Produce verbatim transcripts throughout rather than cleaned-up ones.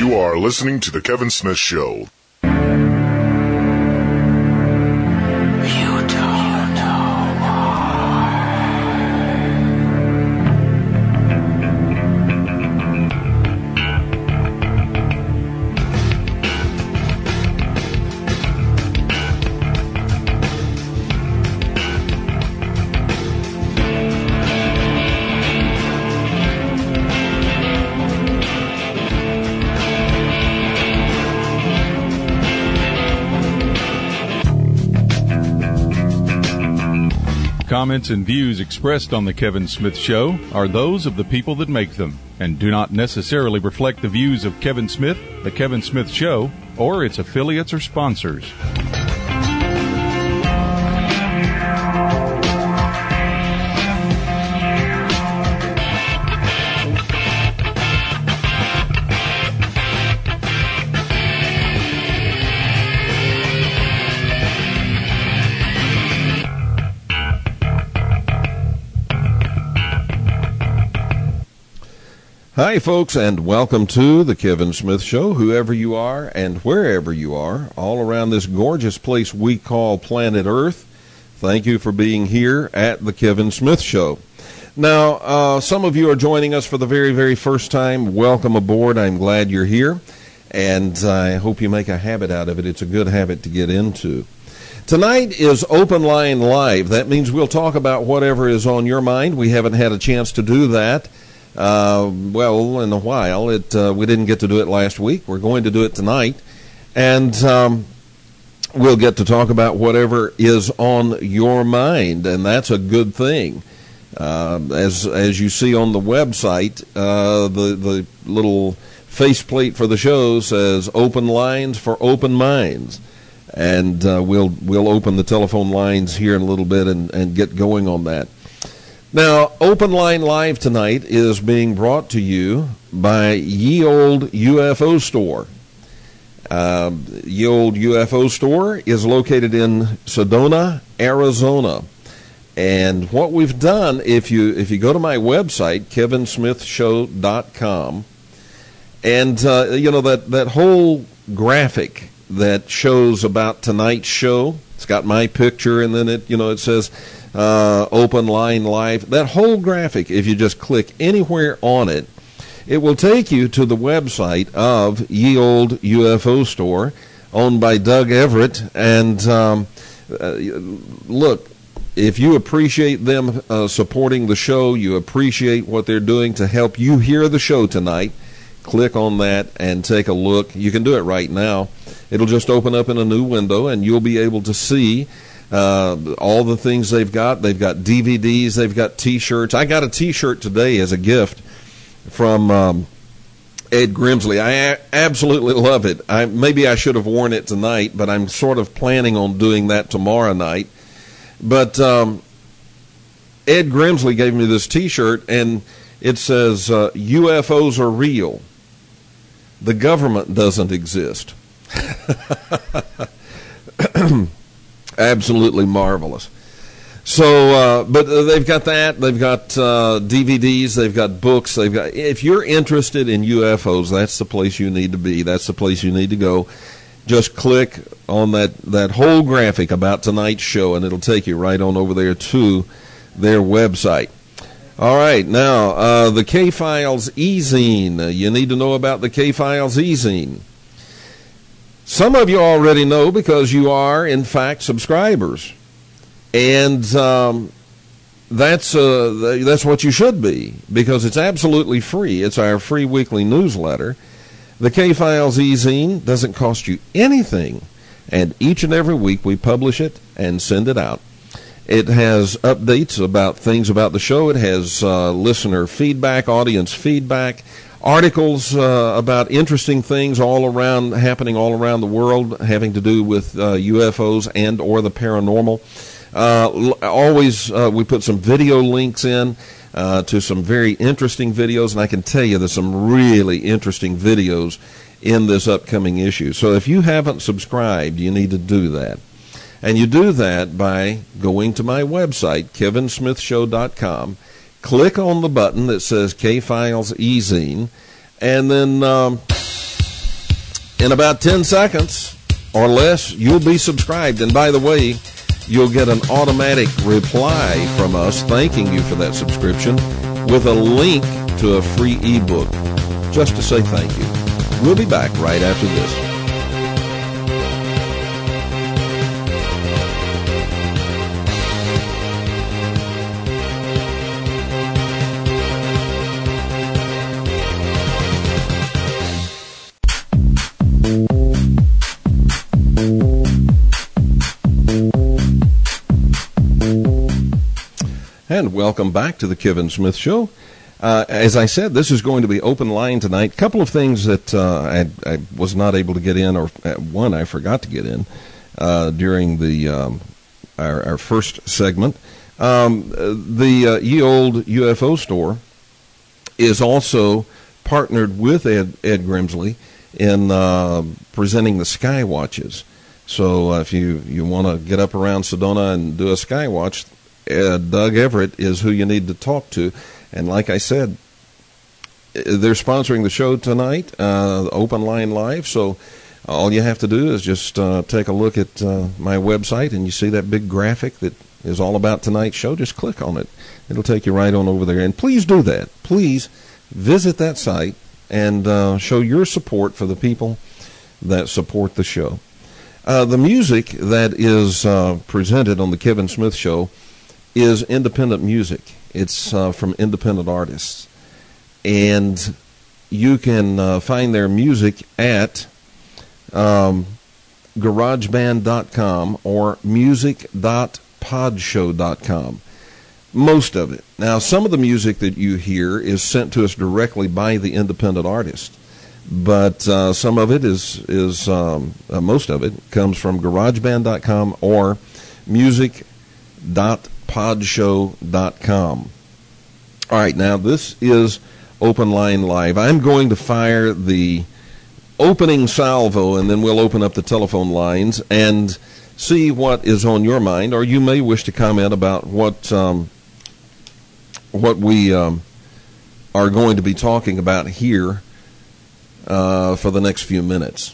You are listening to The Kevin Smith Show. Comments and views expressed on The Kevin Smith Show are those of the people that make them and do not necessarily reflect the views of Kevin Smith, The Kevin Smith Show, or its affiliates or sponsors. Hi, folks, and welcome to The Kevin Smith Show, whoever you are and wherever you are, all around this gorgeous place we call planet Earth. Thank you for being here at The Kevin Smith Show. Now, uh, some of you are joining us for the very, very first time. Welcome aboard. I'm glad you're here, and I hope you make a habit out of it. It's a good habit to get into. Tonight is Open Line Live. That means we'll talk about whatever is on your mind. We haven't had a chance to do that. Uh, well, in a while. It uh, we didn't get to do it last week. We're going to do it tonight, and um, we'll get to talk about whatever is on your mind, and that's a good thing. Uh, as as you see on the website, uh, the the little faceplate for the show says "Open Lines for Open Minds," and uh, we'll we'll open the telephone lines here in a little bit and, and get going on that. Now, Open Line Live tonight is being brought to you by Ye Old U F O Store. Uh, Ye Old U F O Store is located in Sedona, Arizona. And what we've done, if you if you go to my website, kevin smith show dot com, and uh, you know that, that whole graphic that shows about tonight's show, it's got my picture, and then it you know it says Uh, Open Line Live. That whole graphic, if you just click anywhere on it, it will take you to the website of Ye Old U F O Store, owned by Doug Everett. And um, uh, look, if you appreciate them uh, supporting the show, you appreciate what they're doing to help you hear the show tonight, click on that and take a look. You can do it right now. It'll just open up in a new window, and you'll be able to see Uh, all the things they've got. They've got D V Ds. They've got T-shirts. I got a T-shirt today as a gift from um, Ed Grimsley. I a- absolutely love it. I, maybe I should have worn it tonight, but I'm sort of planning on doing that tomorrow night. But um, Ed Grimsley gave me this T-shirt, and it says, uh, U F Os are real. The government doesn't exist. Absolutely marvelous. So, uh, but they've got that. They've got uh, D V Ds. They've got books. They've got. If you're interested in U F Os, that's the place you need to be. That's the place you need to go. Just click on that that whole graphic about tonight's show, and it'll take you right on over there to their website. All right, now uh, the K-Files e-zine. Uh, you need to know about the K-Files e-zine. Some of you already know because you are, in fact, subscribers. And um, that's uh, that's what you should be, because it's absolutely free. It's our free weekly newsletter. The K-Files e-zine doesn't cost you anything, and each and every week we publish it and send it out. It has updates about things about the show. It has uh, listener feedback, audience feedback, articles uh, about interesting things all around, happening all around the world, having to do with uh, U F Os and or the paranormal. Uh, always, uh, we put some video links in uh, to some very interesting videos, and I can tell you there's some really interesting videos in this upcoming issue. So if you haven't subscribed, you need to do that. And you do that by going to my website, kevin smith show dot com. Click on the button that says K-Files e-zine, and then um, in about ten seconds or less, you'll be subscribed. And by the way, you'll get an automatic reply from us thanking you for that subscription with a link to a free ebook just to say thank you. We'll be back right after this. And welcome back to the Kevin Smith Show. Uh, as I said, this is going to be open line tonight. A couple of things that uh, I, I was not able to get in, or uh, one I forgot to get in uh, during the um, our, our first segment. Um, the uh, Ye Old U F O store is also partnered with Ed, Ed Grimsley in uh, presenting the Sky Watches. So uh, if you, you want to get up around Sedona and do a Sky Watch, Uh, Doug Everett is who you need to talk to. And like I said, they're sponsoring the show tonight, uh, Open Line Live. So all you have to do is just uh, take a look at uh, my website, and you see that big graphic that is all about tonight's show. Just click on it. It'll take you right on over there. And please do that. Please visit that site and uh, show your support for the people that support the show. Uh, the music that is uh, presented on the Kevin Smith Show is independent music. It's uh, from independent artists. And you can uh, find their music at um, garage band dot com or music dot podshow dot com. Most of it. Now, some of the music that you hear is sent to us directly by the independent artist. But uh, some of it is, is um, uh, most of it comes from garage band dot com or music dot podshow dot com. All right, now this is Open Line Live. I'm going to fire the opening salvo, and then we'll open up the telephone lines and see what is on your mind, or you may wish to comment about what um, what we um, are going to be talking about here uh, for the next few minutes.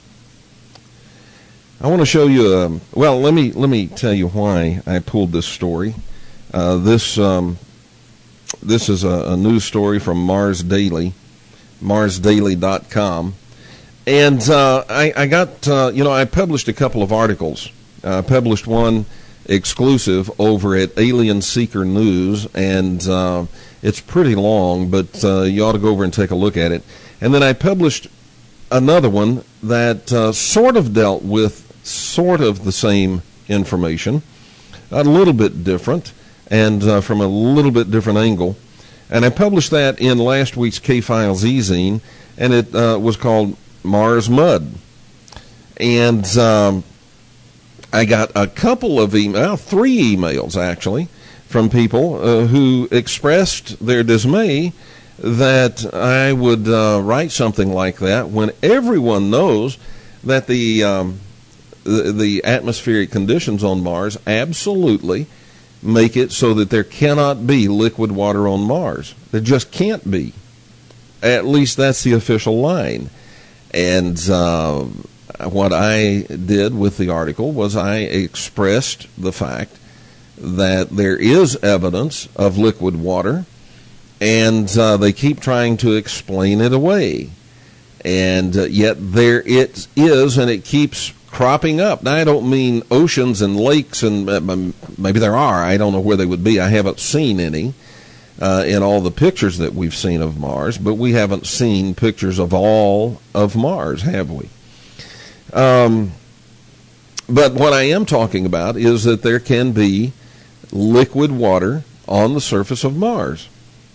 I want to show you. A, well, let me let me tell you why I pulled this story. Uh, this um, this is a, a news story from Mars Daily, mars daily dot com, and uh, I, I got uh, you know I published a couple of articles. I published one exclusive over at Alien Seeker News, and uh, it's pretty long, but uh, you ought to go over and take a look at it. And then I published another one that uh, sort of dealt with sort of the same information, a little bit different, and uh, from a little bit different angle. And I published that in last week's K-Files e-zine, and it uh, was called Mars Mud. And um, I got a couple of emails, three emails actually, from people uh, who expressed their dismay that I would uh, write something like that when everyone knows that the, um, the the atmospheric conditions on Mars absolutely make it so that there cannot be liquid water on Mars. There just can't be. At least that's the official line. And uh, what I did with the article was I expressed the fact that there is evidence of liquid water, and uh, they keep trying to explain it away. And uh, yet there it is, and it keeps cropping up. Now, I don't mean oceans and lakes, and uh, maybe there are. I don't know where they would be. I haven't seen any uh, in all the pictures that we've seen of Mars, but we haven't seen pictures of all of Mars, have we? Um, but what I am talking about is that there can be liquid water on the surface of Mars.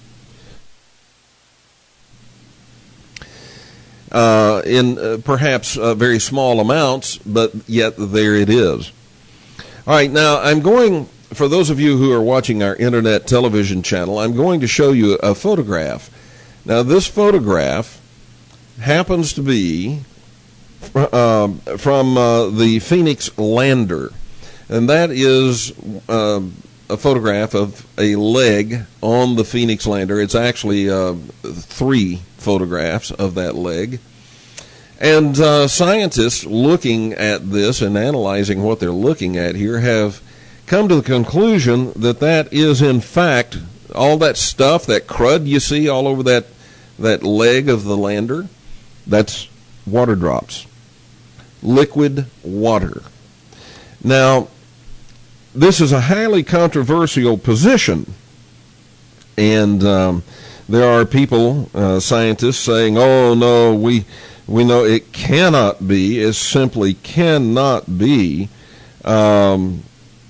Uh, in uh, perhaps uh, very small amounts, but yet there it is. All right, now I'm going, for those of you who are watching our internet television channel, I'm going to show you a photograph. Now, this photograph happens to be uh, from uh, the Phoenix lander, and that is uh, a photograph of a leg on the Phoenix lander. It's actually uh, three photographs of that leg. And uh, scientists looking at this and analyzing what they're looking at here have come to the conclusion that that is, in fact, all that stuff, that crud you see all over that, that leg of the lander, that's water drops. Liquid water. Now, this is a highly controversial position, and um, there are people, uh, scientists, saying, oh, no, we we know it cannot be, it simply cannot be um,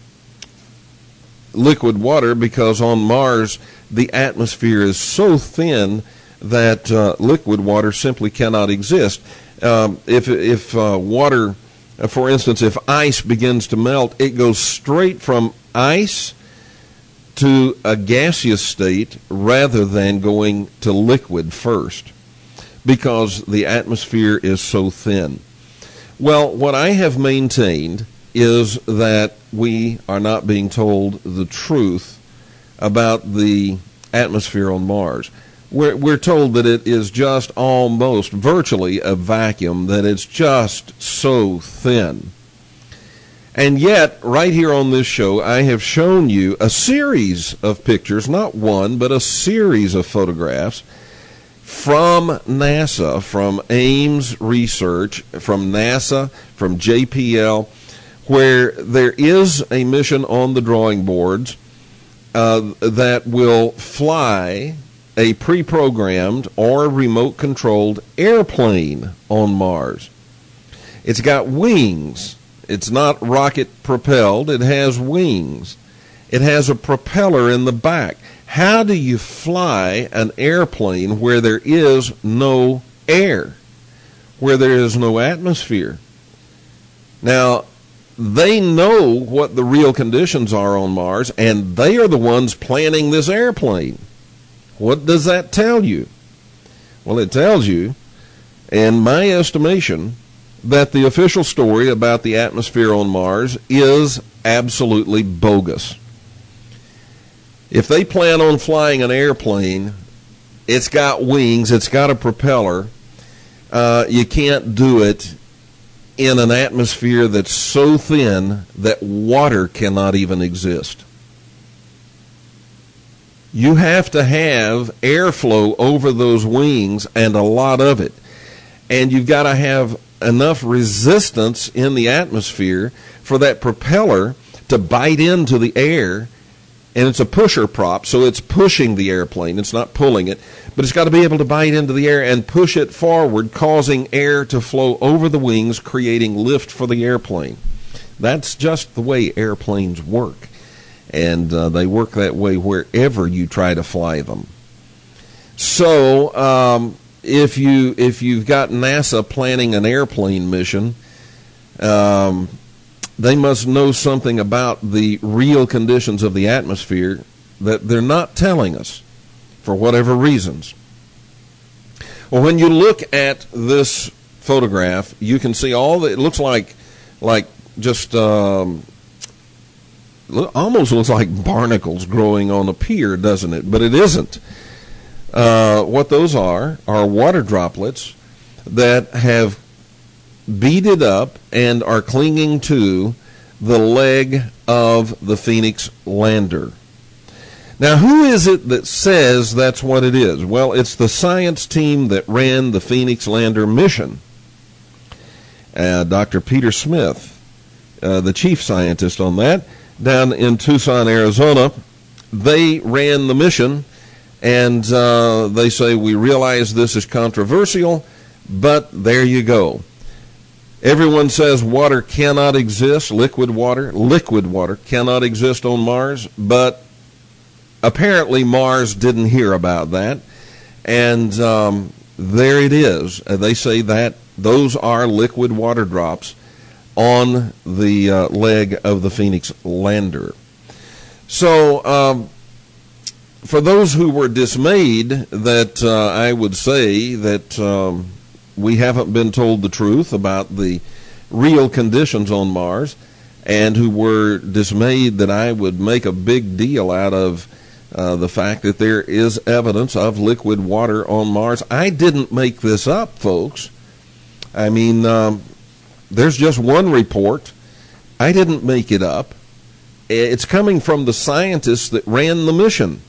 liquid water, because on Mars the atmosphere is so thin that uh, liquid water simply cannot exist. Um, if if uh, water, uh, for instance, if ice begins to melt, it goes straight from ice to a gaseous state rather than going to liquid first, because the atmosphere is so thin. Well, what I have maintained is that we are not being told the truth about the atmosphere on Mars. We're, we're told that it is just almost virtually a vacuum, that it's just so thin. And yet, right here on this show, I have shown you a series of pictures, not one, but a series of photographs from NASA, from Ames Research, from NASA, from J P L, where there is a mission on the drawing boards uh, that will fly a pre-programmed or remote-controlled airplane on Mars. It's got wings. It's not rocket-propelled. It has wings. It has a propeller in the back. How do you fly an airplane where there is no air, where there is no atmosphere? Now, they know what the real conditions are on Mars, and they are the ones planning this airplane. What does that tell you? Well, it tells you, in my estimation, that the official story about the atmosphere on Mars is absolutely bogus. If they plan on flying an airplane, it's got wings, it's got a propeller, uh, you can't do it in an atmosphere that's so thin that water cannot even exist. You have to have airflow over those wings, and a lot of it. And you've got to have enough resistance in the atmosphere for that propeller to bite into the air. And it's a pusher prop, so it's pushing the airplane. It's not pulling it. But it's got to be able to bite into the air and push it forward, causing air to flow over the wings, creating lift for the airplane. That's just the way airplanes work. And uh, they work that way wherever you try to fly them. So um, if you if you've got NASA planning an airplane mission, um, they must know something about the real conditions of the atmosphere that they're not telling us for whatever reasons. Well, when you look at this photograph, you can see all the, it looks like like just. Um, almost looks like barnacles growing on a pier, doesn't it? But it isn't. Uh, what those are are water droplets that have beaded up and are clinging to the leg of the Phoenix lander. Now, who is it that says that's what it is? Well, it's the science team that ran the Phoenix lander mission. Uh, Doctor Peter Smith, uh, the chief scientist on that, down in Tucson, Arizona. They ran the mission, and uh, they say, we realize this is controversial, but there you go. Everyone says water cannot exist, liquid water, liquid water cannot exist on Mars, but apparently Mars didn't hear about that, and um, there it is. Uh, they say that those are liquid water drops on the uh, leg of the Phoenix lander. So, um, for those who were dismayed that uh, I would say that um, we haven't been told the truth about the real conditions on Mars, and who were dismayed that I would make a big deal out of uh, the fact that there is evidence of liquid water on Mars, I didn't make this up, folks. I mean, um, there's just one report. I didn't make it up. It's coming from the scientists that ran the mission.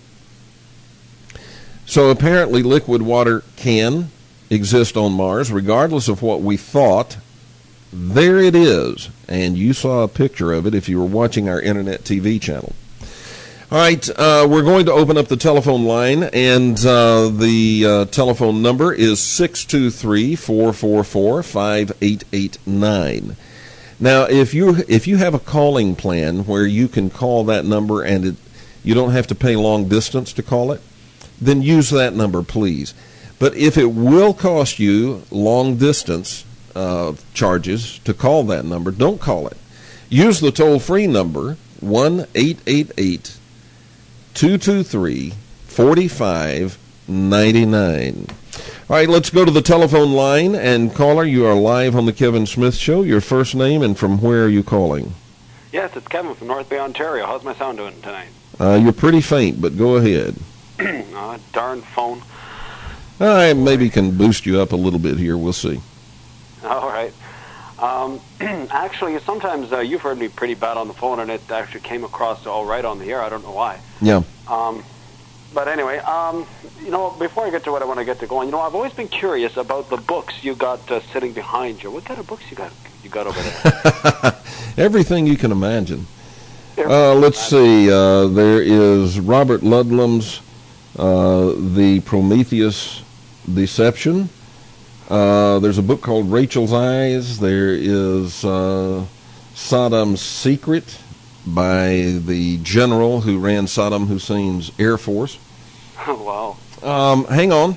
So apparently liquid water can exist on Mars, regardless of what we thought. There it is. And you saw a picture of it if you were watching our internet T V channel. All right, uh, we're going to open up the telephone line, and uh, the uh, telephone number is six two three, four four four, five eight eight nine. Now, if you if you have a calling plan where you can call that number and it, you don't have to pay long distance to call it, then use that number, please. But if it will cost you long distance uh, charges to call that number, don't call it. Use the toll-free number, one eight eight eight, two two three, four five nine nine. All right, let's go to the telephone line. And caller, you are live on the Kevin Smith Show. Your first name and from where are you calling? Yes, it's Kevin from North Bay, Ontario. How's my sound doing tonight? Uh, you're pretty faint, but go ahead. Oh, darn phone. I maybe can boost you up a little bit here. We'll see. All right. Um, actually, sometimes uh, you've heard me pretty bad on the phone, and it actually came across all right on the air. I don't know why. Yeah. Um, but anyway, um, you know, before I get to what I want to get to going, you know, I've always been curious about the books you got uh, sitting behind you. What kind of books you got? You got over there? Everything you can imagine. Uh, let's see. Uh, there is Robert Ludlum's uh, The Prometheus Deception. Uh, there's a book called Rachel's Eyes. There is uh, Saddam's Secret by the general who ran Saddam Hussein's Air Force. Wow. Um, hang on.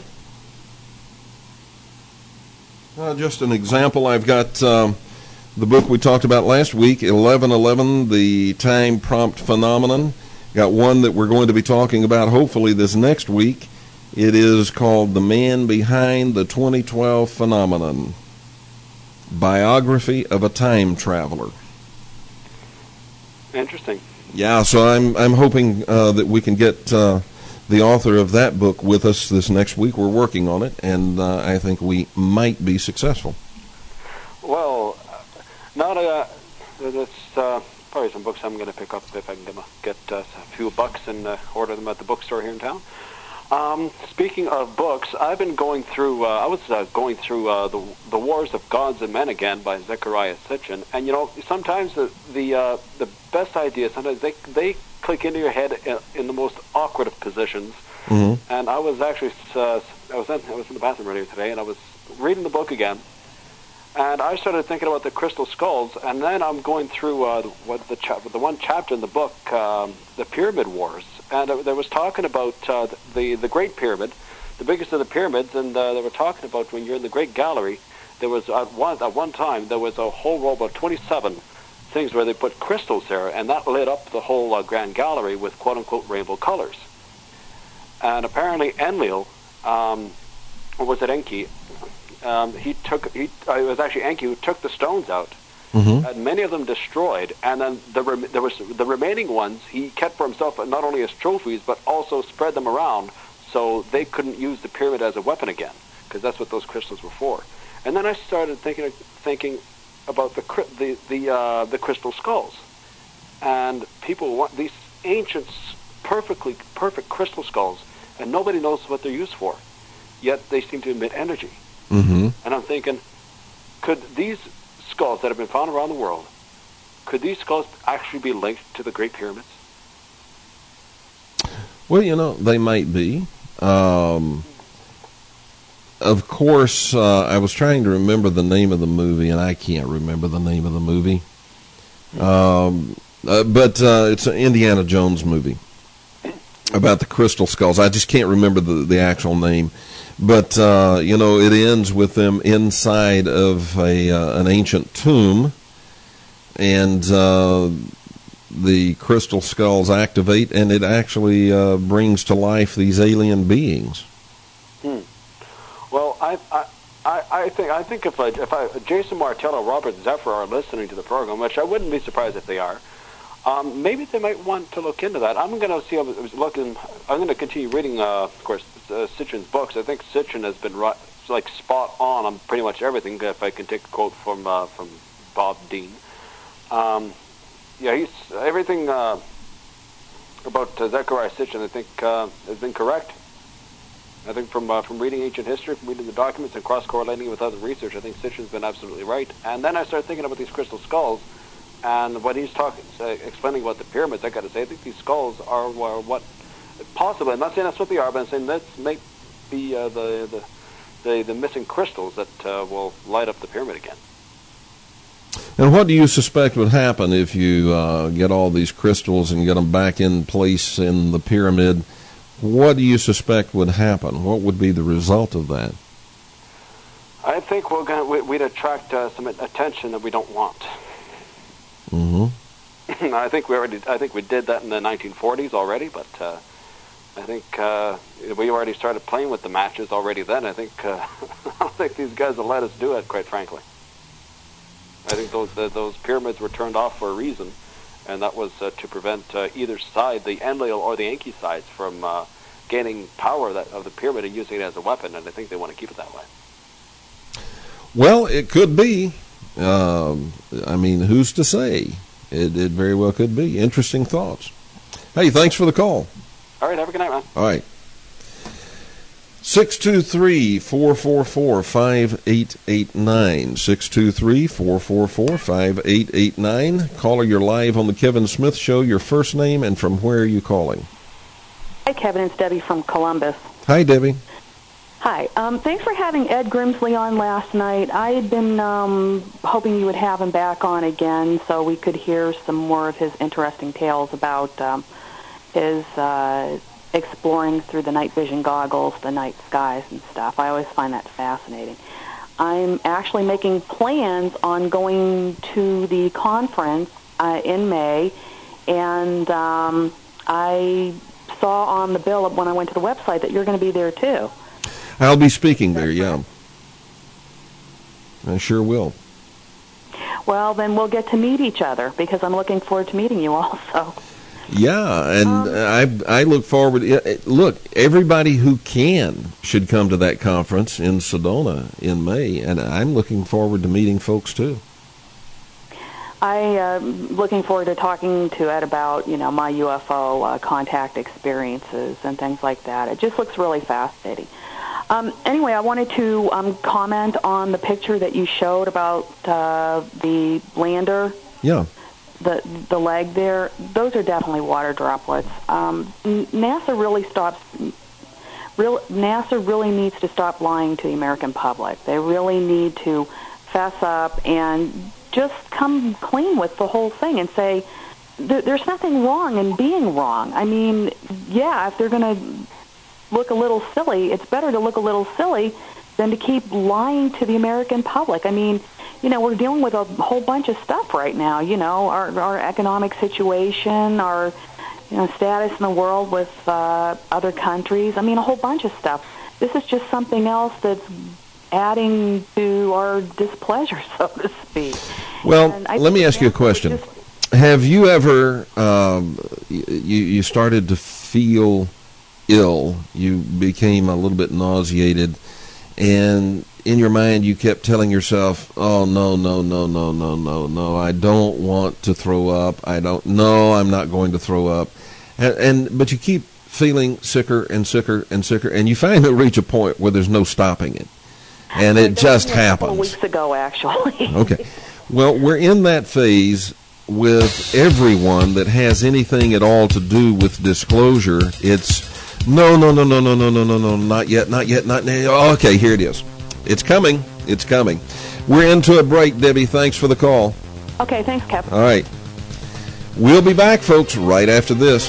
Uh, just an example. I've got um, the book we talked about last week, eleven eleven, The Time Prompt Phenomenon. Got one that we're going to be talking about hopefully this next week. It is called The Man Behind the twenty twelve Phenomenon, Biography of a Time Traveler. Interesting. Yeah, so I'm I'm hoping uh, that we can get uh, the author of that book with us this next week. We're working on it, and uh, I think we might be successful. Well, not a. That's uh, probably some books I'm going to pick up if I can get, get uh, a few bucks and uh, order them at the bookstore here in town. Um, speaking of books, I've been going through. Uh, I was uh, going through uh, the the Wars of Gods and Men again by Zecharia Sitchin, and you know sometimes the the uh, the best ideas sometimes they they click into your head in, in the most awkward of positions. Mm-hmm. And I was actually uh, I was in, I was in the bathroom earlier today, and I was reading the book again, and I started thinking about the crystal skulls, and then I'm going through uh, what the cha- the one chapter in the book, um, the Pyramid Wars. And uh, they was talking about uh, the the Great Pyramid, the biggest of the pyramids, and uh, they were talking about when you're in the Great Gallery, there was at one at one time there was a whole row of twenty-seven things where they put crystals there, and that lit up the whole uh, Grand Gallery with quote unquote rainbow colors. And apparently Enlil, um, or was it Enki? Um, he took he uh, it was actually Enki who took the stones out. Mm-hmm. And many of them destroyed, and then the rem- there was the remaining ones he kept for himself, not only as trophies but also spread them around so they couldn't use the pyramid as a weapon again, because that's what those crystals were for. And then I started thinking thinking about the the the uh, the crystal skulls, and people want these ancient, perfectly perfect crystal skulls, and nobody knows what they're used for, yet they seem to emit energy. Mm-hmm. And I'm thinking, could these skulls that have been found around the world, could these skulls actually be linked to the Great Pyramids? Well, you know, they might be. Um, of course, uh, I was trying to remember the name of the movie, and I can't remember the name of the movie. Um, uh, but uh, it's an Indiana Jones movie about the crystal skulls. I just can't remember the, the actual name. But, uh, you know, it ends with them inside of a uh, an ancient tomb, and uh, the crystal skulls activate, and it actually uh, brings to life these alien beings. Hmm. Well, I, I, I, I think I think if I, if I, Jason Martello, Robert Zephyr are listening to the program, which I wouldn't be surprised if they are, um, maybe they might want to look into that. I'm going to see. I was looking. I'm going to continue reading, uh, of course, uh, Sitchin's books. I think Sitchin has been ri- like spot on on pretty much everything. If I can take a quote from uh, from Bob Dean, um, yeah, he's everything uh, about uh, Zecharia Sitchin, I think, uh, has been correct. I think from uh, from reading ancient history, from reading the documents and cross-correlating with other research, I think Sitchin's been absolutely right. And then I started thinking about these crystal skulls, and when he's talking, uh, explaining about the pyramids, I got to say, I think these skulls are, are what, possibly, I'm not saying that's what they are, but I'm saying that may be uh, the, the, the the missing crystals that uh, will light up the pyramid again. And what do you suspect would happen if you uh, get all these crystals and get them back in place in the pyramid? What do you suspect would happen? What would be the result of that? I think we're gonna, we'd attract uh, some attention that we don't want. Mm-hmm. I think we already. I think we did that in the nineteen forties already, but uh, I think uh, we already started playing with the matches already then. I think uh, I don't think these guys will let us do it, quite frankly. I think those uh, those pyramids were turned off for a reason, and that was uh, to prevent uh, either side, the Enlil or the Enki sides, from uh, gaining power that, of the pyramid and using it as a weapon. And I think they want to keep it that way. Well, it could be. Um, I mean, who's to say? It, it very well could be. Interesting thoughts. Hey, thanks for the call. All right, have a good night, man. All right. six two three, four four four, five eight eight nine. six two three, four four four, five eight eight nine. Caller, you're live on the Kevin Smith Show. Your first name and from where are you calling? Hi, Kevin. It's Debbie from Columbus. Hi, Debbie. Hi. Um, thanks for having Ed Grimsley on last night. I had been um, hoping you would have him back on again so we could hear some more of his interesting tales about um, his uh, exploring through the night vision goggles, the night skies and stuff. I always find that fascinating. I'm actually making plans on going to the conference uh, in May, and um, I saw on the bill when I went to the website that you're going to be there too. I'll be speaking there, yeah. I sure will. Well, then we'll get to meet each other because I'm looking forward to meeting you also. Yeah, and um, I I look forward. Look, everybody who can should come to that conference in Sedona in May, and I'm looking forward to meeting folks too. I'm uh, looking forward to talking to Ed about, you know, my U F O uh, contact experiences and things like that. It just looks really fascinating. Um, anyway, I wanted to um, comment on the picture that you showed about uh, the lander. Yeah. The the leg there. Those are definitely water droplets. Um, NASA really stops. Real, NASA really needs to stop lying to the American public. They really need to fess up and just come clean with the whole thing and say there's nothing wrong in being wrong. I mean, yeah, if they're going to look a little silly, it's better to look a little silly than to keep lying to the American public. I mean, you know, we're dealing with a whole bunch of stuff right now, you know, our, our economic situation, our, you know, status in the world with uh, other countries. I mean, a whole bunch of stuff. This is just something else that's adding to our displeasure, so to speak. Well, let me ask you a question. Just, Have you ever, um, you, you started to feel ill, you became a little bit nauseated, and in your mind you kept telling yourself, oh, no, no, no, no, no, no, no, I don't want to throw up, I don't, no, I'm not going to throw up, and, and but you keep feeling sicker and sicker and sicker, and you finally reach a point where there's no stopping it, and it just happens. A couple weeks ago, actually. Okay. Well, we're in that phase with everyone that has anything at all to do with disclosure. It's no, no, no, no, no, no, no, no, no, not yet, not yet, not now. Oh, okay, here it is. It's coming. It's coming. We're into a break, Debbie. Thanks for the call. Okay, thanks, Kevin. All right. We'll be back, folks, right after this.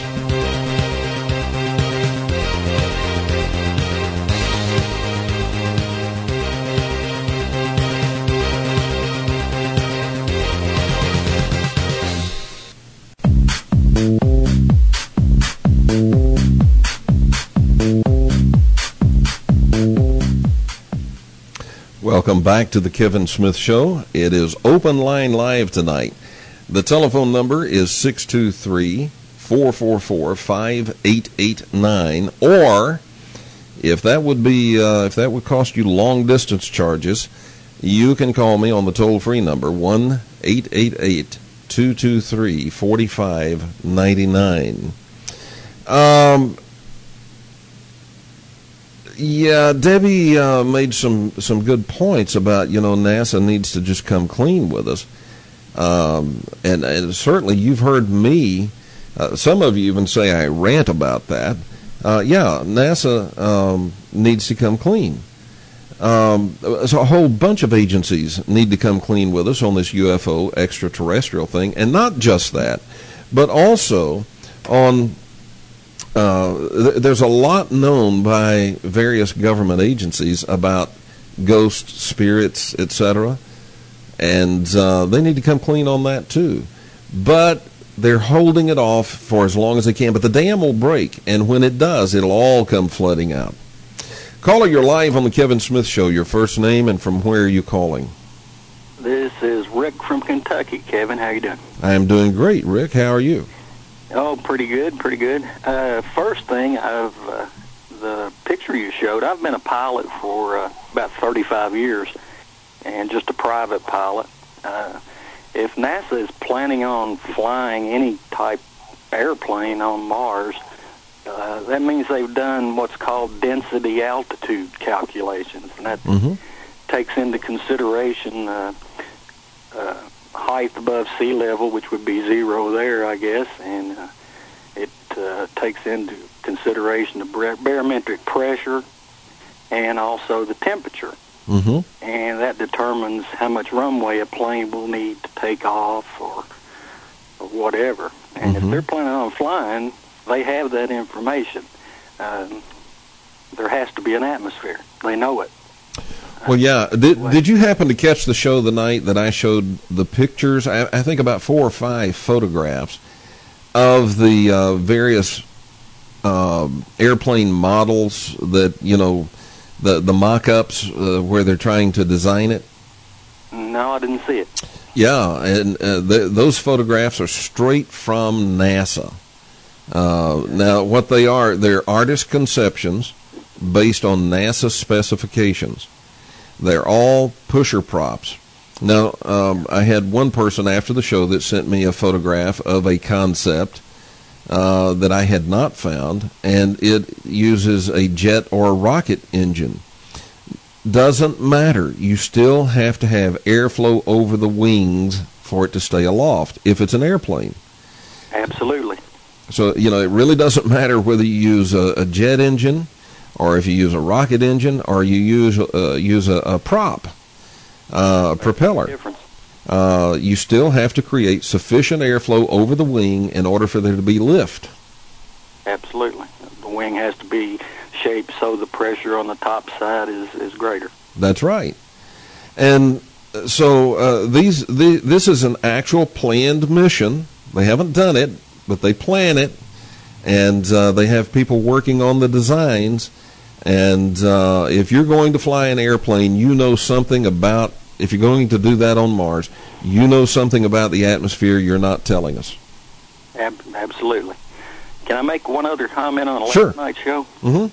Welcome back to the Kevin Smith Show. It is Open Line Live tonight. The telephone number is six two three, four four four, five eight eight nine, or if that would be uh, if that would cost you long distance charges, you can call me on the toll free number one eight eight eight two two three four five nine nine. Um. Yeah, Debbie uh, made some, some good points about, you know, NASA needs to just come clean with us. Um, and, and certainly you've heard me, uh, some of you even say I rant about that. Uh, yeah, NASA um, needs to come clean. Um, so a whole bunch of agencies need to come clean with us on this U F O extraterrestrial thing. And not just that, but also on... Uh, th- there's a lot known by various government agencies about ghosts, spirits, et cetera, and uh, they need to come clean on that too. But they're holding it off for as long as they can. But the dam will break, and when it does, it'll all come flooding out. Caller, you're live on the Kevin Smith Show. Your first name and from where are you calling? This is Rick from Kentucky. Kevin, how you doing? I am doing great, Rick. How are you? Oh, pretty good, pretty good. Uh, first thing, I've uh, the picture you showed, I've been a pilot for uh, about thirty-five years, and just a private pilot. Uh, if NASA is planning on flying any type airplane on Mars, uh, that means they've done what's called density altitude calculations, and that mm-hmm. takes into consideration uh, uh, height above sea level, which would be zero there, I guess, and uh, it uh, takes into consideration the barometric pressure and also the temperature. Mm-hmm. And that determines how much runway a plane will need to take off or, or whatever. And mm-hmm. if they're planning on flying, they have that information. Um, there has to be an atmosphere. They know it. Well, yeah. Did did you happen to catch the show the night that I showed the pictures? I, I think about four or five photographs of the uh, various uh, airplane models that, you know, the, the mock-ups uh, where they're trying to design it? No, I didn't see it. Yeah, and uh, th- those photographs are straight from NASA. Uh, now, what they are, they're artist conceptions based on NASA specifications. They're all pusher props. Now, um, I had one person after the show that sent me a photograph of a concept uh, that I had not found, and it uses a jet or a rocket engine. Doesn't matter. You still have to have airflow over the wings for it to stay aloft if it's an airplane. Absolutely. So, you know, it really doesn't matter whether you use a, a jet engine or if you use a rocket engine, or you use uh, use a, a prop, uh, a propeller. Uh, you still have to create sufficient airflow over the wing in order for there to be lift. Absolutely. The wing has to be shaped so the pressure on the top side is, is greater. That's right. And so uh, these the, this is an actual planned mission. They haven't done it, but they plan it, and uh, they have people working on the designs. And uh, if you're going to fly an airplane, you know something about, if you're going to do that on Mars, you know something about the atmosphere you're not telling us. Ab- absolutely. Can I make one other comment on last sure. night's show? Mm-hmm.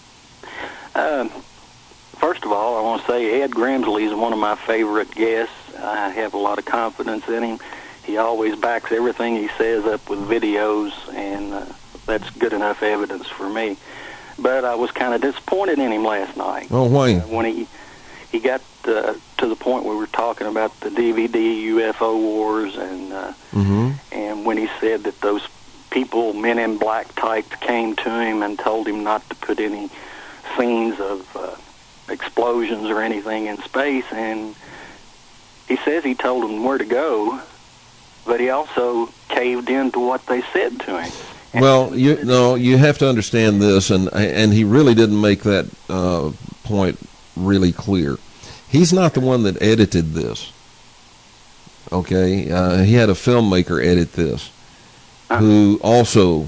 Uh, first of all, I want to say Ed Grimsley is one of my favorite guests. I have a lot of confidence in him. He always backs everything he says up with videos, and uh, that's good enough evidence for me. But I was kind of disappointed in him last night. Oh, why? Uh, when he he got uh, to the point where we were talking about the D V D U F O wars, and uh, mm-hmm. and when he said that those people, men in black tights, came to him and told him not to put any scenes of uh, explosions or anything in space, and he says he told them where to go, but he also caved in to what they said to him. Well, you no, you have to understand this, and and he really didn't make that uh, point really clear. He's not the one that edited this. Okay, uh, he had a filmmaker edit this, who also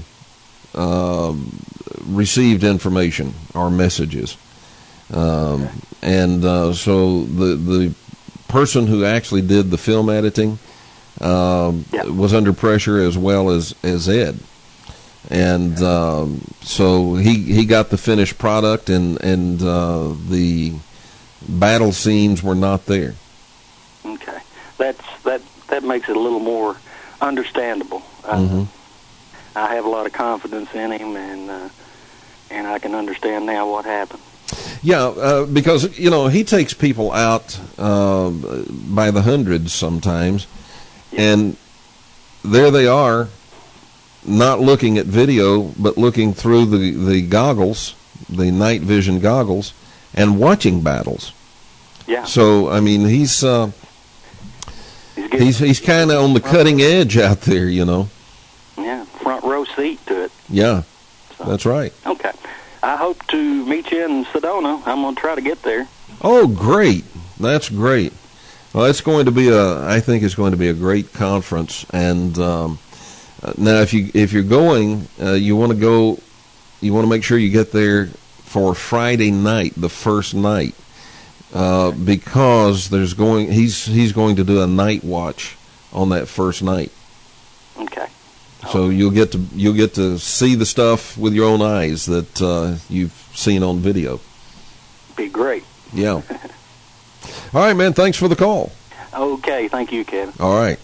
um, received information or messages, um, and uh, so the the person who actually did the film editing um, yeah. was under pressure as well as as Ed. And um, so he he got the finished product, and and uh, the battle scenes were not there. Okay, that's that that makes it a little more understandable. Mm-hmm. Uh, I have a lot of confidence in him, and uh, and I can understand now what happened. Yeah, uh, because you know he takes people out uh, by the hundreds sometimes, Yeah. and there they are, not looking at video, but looking through the, the goggles, the night vision goggles, and watching battles. Yeah. So, I mean, he's uh, He's getting- he's he's kind of on the cutting edge out there, you know. Yeah, front row seat to it. Yeah, So, that's right. okay. I hope to meet you in Sedona. I'm going to try to get there. Oh, great! That's great. Well, it's going to be a. I think it's going to be a great conference. And um, uh, now, if you if you're going, uh, you want to go. You want to make sure you get there for Friday night, the first night, uh, because there's going. He's he's going to do a night watch on that first night. Okay. So you'll get to you'll get to see the stuff with your own eyes that uh, you've seen on video. Be great. Yeah. All right, man. Thanks for the call. Okay. Thank you, Kevin. All right.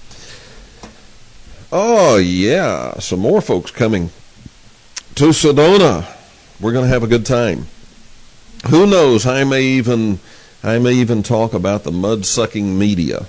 Oh yeah, some more folks coming to Sedona. We're going to have a good time. Who knows? I may even I may even talk about the mud sucking media.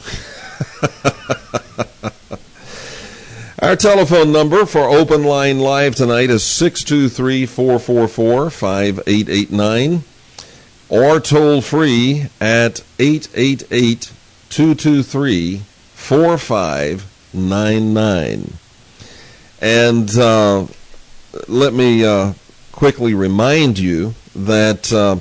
Our telephone number for Open Line Live tonight is six two three, four four four, five eight eight nine or toll free at eight eight eight, two two three, four five nine nine. And uh, let me uh, quickly remind you that uh,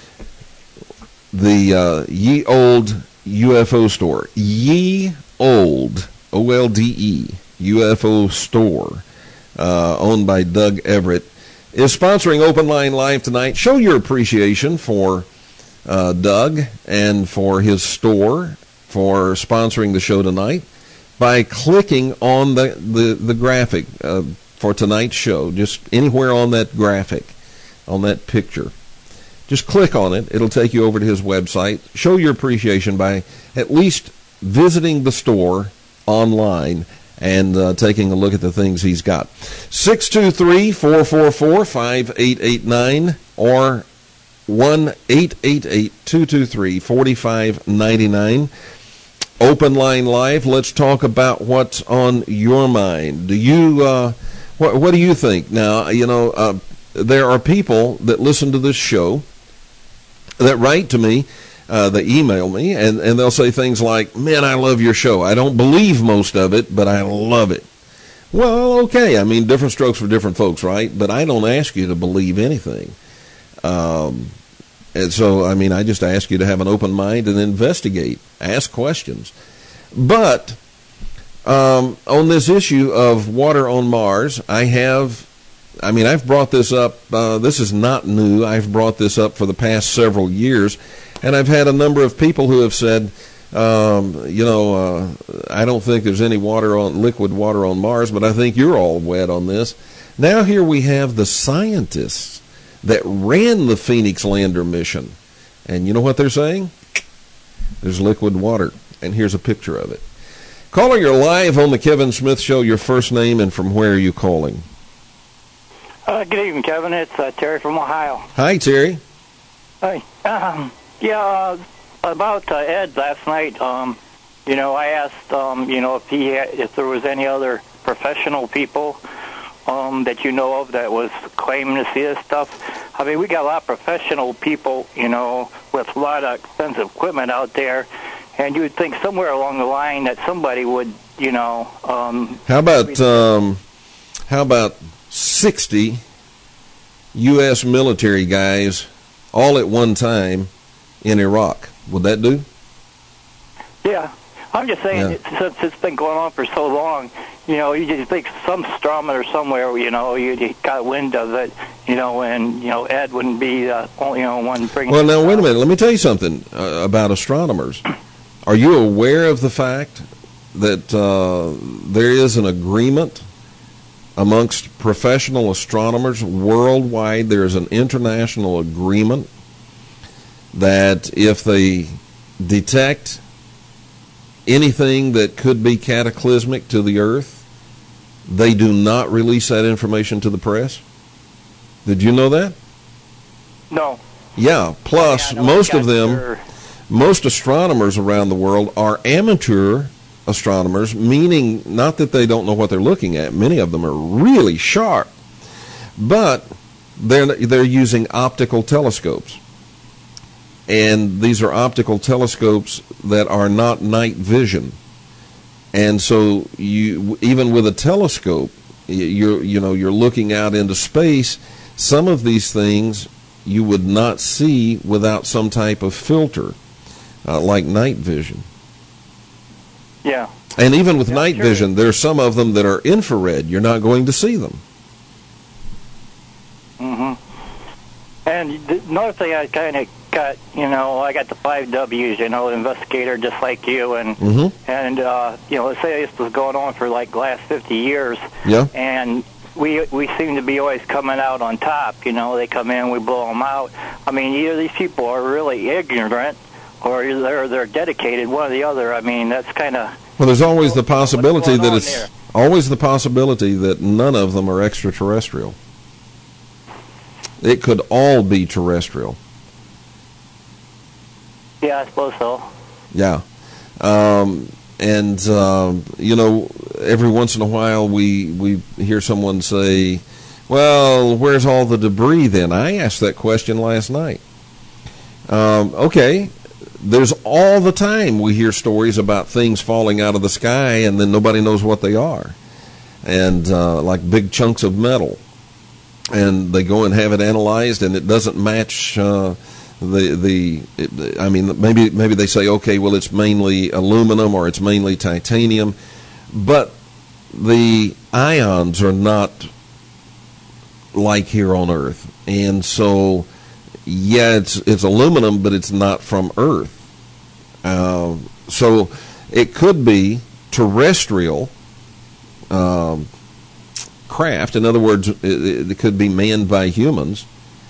the uh, Ye Old U F O store, Ye Old, O L D E, U F O store, uh, owned by Doug Everett, is sponsoring Open Line Live tonight. Show your appreciation for uh, Doug and for his store for sponsoring the show tonight by clicking on the, the, the graphic uh, for tonight's show, just anywhere on that graphic, on that picture. Just click on it. It'll take you over to his website. Show your appreciation by at least visiting the store online and uh, taking a look at the things he's got. six two three, four four four, five eight eight nine or one eight eight eight, two two three, four five nine nine. Open Line Live. Let's talk about what's on your mind. Do you, uh, what, what do you think? Now, you know, uh, there are people that listen to this show that write to me. Uh, they email me, and, and they'll say things like, man, I love your show. I don't believe most of it, but I love it. Well, okay. I mean, different strokes for different folks, right? But I don't ask you to believe anything. Um, and so, I mean, I just ask you to have an open mind and investigate. Ask questions. But um, on this issue of water on Mars, I have, I mean, I've brought this up. Uh, this is not new. I've brought this up for the past several years. And I've had a number of people who have said, um, you know, uh, I don't think there's any water on liquid water on Mars, but I think you're all wet on this. Now here we have the scientists that ran the Phoenix lander mission. And you know what they're saying? There's liquid water. And here's a picture of it. Caller, you're live on the Kevin Smith Show. Your first name and from where are you calling? Uh, good evening, Kevin. It's uh, Terry from Ohio. Hi, Terry. Hi. Um, yeah, uh, about uh, Ed last night. Um, you know, I asked, um, you know, if he had, if there was any other professional people um, that you know of that was claiming to see this stuff. I mean, we got a lot of professional people, you know, with a lot of expensive equipment out there, and you would think somewhere along the line that somebody would, you know. Um, how about um, how about sixty U S military guys all at one time in Iraq? Would that do? Yeah. I'm just saying, Yeah. it, since it's been going on for so long, you know, you just think some astronomer somewhere, you know, you, you got wind of it, you know, and, you know, Ed wouldn't be the only, you know, one bringing Well, now, it wait a up. minute. Let me tell you something uh, about astronomers. Are you aware of the fact that uh, there is an agreement amongst professional astronomers worldwide. There's an international agreement that if they detect anything that could be cataclysmic to the Earth, they do not release that information to the press. Did you know that? No. Yeah, plus Yeah, most of them, sure. most astronomers around the world are amateur astronomers, meaning not that they don't know what they're looking at. Many of them are really sharp, but they're they're using optical telescopes. And these are optical telescopes that are not night vision. And so you, even with a telescope, you're, you know, you're looking out into space. Some of these things you would not see without some type of filter, uh, like night vision. Yeah. And even with Yeah, night sure. vision, there's some of them that are infrared. You're not going to see them. hmm And th- another thing I kind of got, you know, I got the five W's, you know, investigator just like you, and Mm-hmm. and uh, you know, let's say this was going on for like the last fifty years, Yeah. and we we seem to be always coming out on top. You know, they come in, we blow them out. I mean, either these people are really ignorant, or they're they're dedicated, one or the other. I mean, that's kind of Well, there's always the possibility going that on it's there? always the possibility that none of them are extraterrestrial. It could all be terrestrial. yeah, I suppose so. Yeah. Um, and, um, you know, every once in a while we, we hear someone say, well, where's all the debris then? I asked that question last night. Um, okay, there's all the time we hear stories about things falling out of the sky and then nobody knows what they are. And uh, like big chunks of metal. And they go and have it analyzed and it doesn't match uh, the the it, I mean maybe maybe they say, okay, well, it's mainly aluminum or it's mainly titanium, but the ions are not like here on Earth. And so yeah, it's it's aluminum, but it's not from Earth. Uh, so it could be terrestrial um, craft. In other words, it, it could be manned by humans,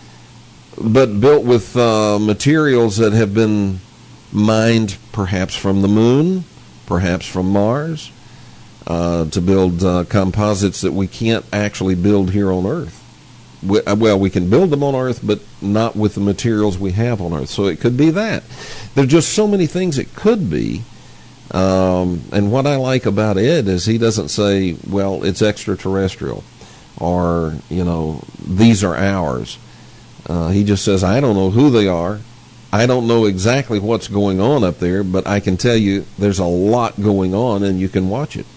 but built with uh, materials that have been mined perhaps from the moon, perhaps from Mars, uh, to build uh, composites that we can't actually build here on Earth. We, well, we can build them on Earth, but not with the materials we have on Earth. So it could be that. There's just so many things it could be. Um, and what I like about Ed is he doesn't say, well, it's extraterrestrial, or, you know, these are ours. Uh, he just says, I don't know who they are. I don't know exactly what's going on up there, but I can tell you there's a lot going on, and you can watch it.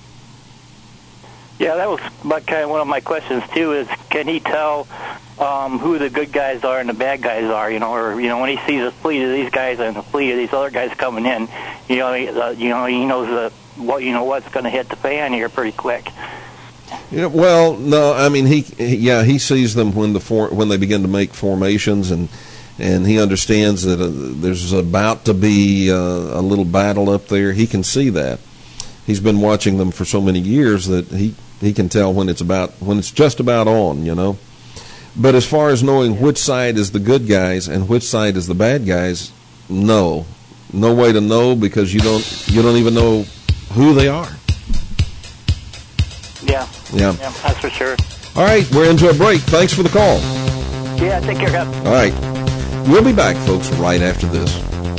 Yeah, that was my, kind of one of my questions too. Is can he tell um, who the good guys are and the bad guys are? You know, or you know, when he sees a fleet of these guys and a fleet of these other guys coming in, you know, he, uh, you know, he knows the what you know what's going to hit the fan here pretty quick. Yeah, well, no, I mean he, he yeah, he sees them when the for, when they begin to make formations, and and he understands that uh, there's about to be uh, a little battle up there. He can see that. He's been watching them for so many years that he, he can tell when it's about when it's just about on, you know. But as far as knowing which side is the good guys and which side is the bad guys, no, no way to know, because you don't you don't even know who they are. Yeah. Yeah. Yeah, that's for sure. All right, we're into a break. Thanks for the call. Yeah, take care, guys. All right, we'll be back, folks, right after this.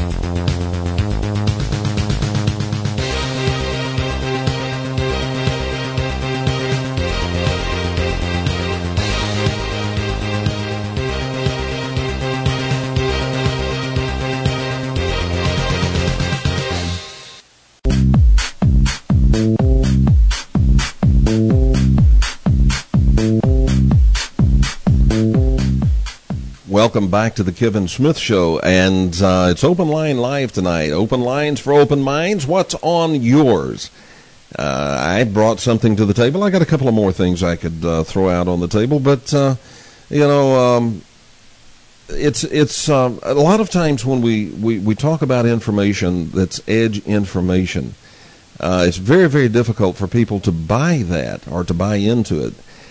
Welcome back to the Kevin Smith Show, and uh, it's Open Line Live tonight. Open lines for open minds. What's on yours? Uh, I brought something to the table. I got a couple of more things I could uh, throw out on the table, but uh, you know, um, it's it's um, a lot of times when we, we, we talk about information that's edge information, uh, it's very very difficult for people to buy that or to buy into it.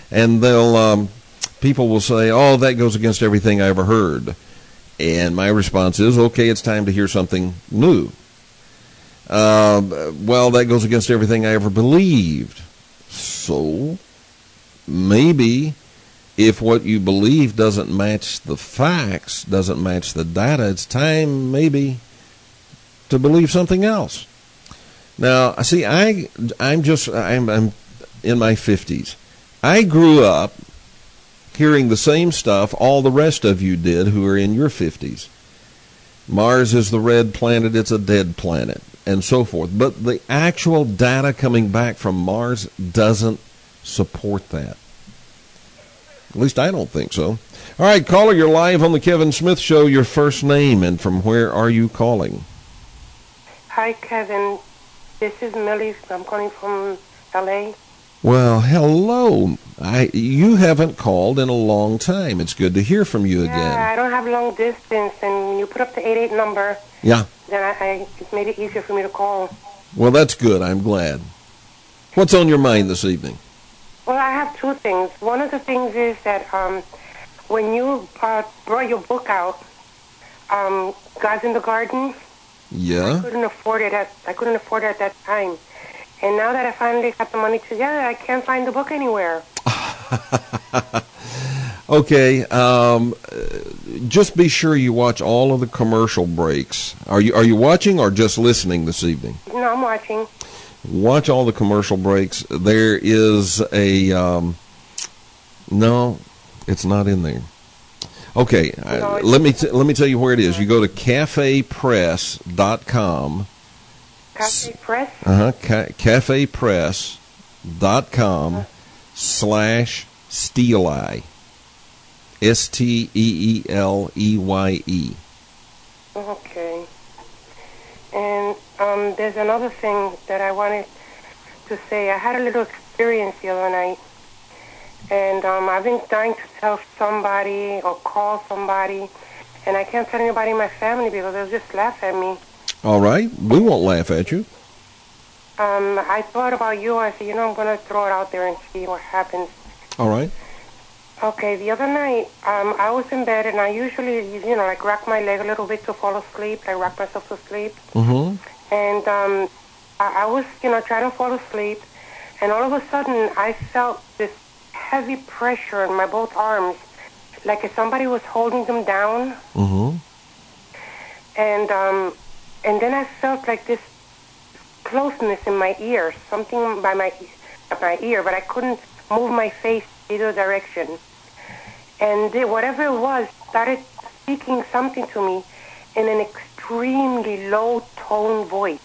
and they'll um, people will say, "Oh, that goes against everything I ever heard," and my response is, "Okay, it's time to hear something new." Uh, well, that goes against everything I ever believed. So maybe if what you believe doesn't match the facts, doesn't match the data, it's time maybe to believe something else. Now, I see, I, I'm just, I'm, I'm in my fifties. I grew up hearing the same stuff all the rest of you did who are in your fifties. Mars is the red planet, it's a dead planet, and so forth. But the actual data coming back from Mars doesn't support that. At least I don't think so. All right, caller, you're live on the Kevin Smith Show. Your first name and from where are you calling? Hi, Kevin. This is Millie. I'm calling from L A. Well, hello. I you haven't called in a long time. It's good to hear from you yeah, again. I don't have long distance, and when you put up the eight eight number, yeah, then I, I it made it easier for me to call. Well, that's good. I'm glad. What's on your mind this evening? Well, I have two things. One of the things is that um, when you uh, brought your book out, um, God's in the Garden, yeah, I couldn't afford it. At, I couldn't afford it at that time. And now that I finally got the money together, I can't find the book anywhere. Okay, um, just be sure you watch all of the commercial breaks. Are you are you watching or just listening this evening? No, I'm watching. Watch all the commercial breaks. There is a um, no, it's not in there. Okay, no, uh, let me t- let me tell you where it is. You go to cafe press dot com. Cafe Press? Uh-huh, ca- cafe press dot com uh-huh. slash Steeleye. S T E E L E Y E. Okay. And um, there's another thing that I wanted to say. I had a little experience the other night. And um, I've been dying to tell somebody or call somebody. And I can't tell anybody in my family because they'll just laugh at me. All right. We won't laugh at you. Um, I thought about you. I said, you know, I'm going to throw it out there and see what happens. All right. Okay, the other night, um, I was in bed, and I usually, you know, like rock my leg a little bit to fall asleep. I rock myself to sleep. Mm-hmm. And um, I, I was, you know, trying to fall asleep, and all of a sudden, I felt this heavy pressure in my both arms, like if somebody was holding them down. Mm-hmm. And um, and then I felt like this closeness in my ear, something by my my ear, but I couldn't move my face either direction. And they, whatever it was started speaking something to me in an extremely low-toned voice.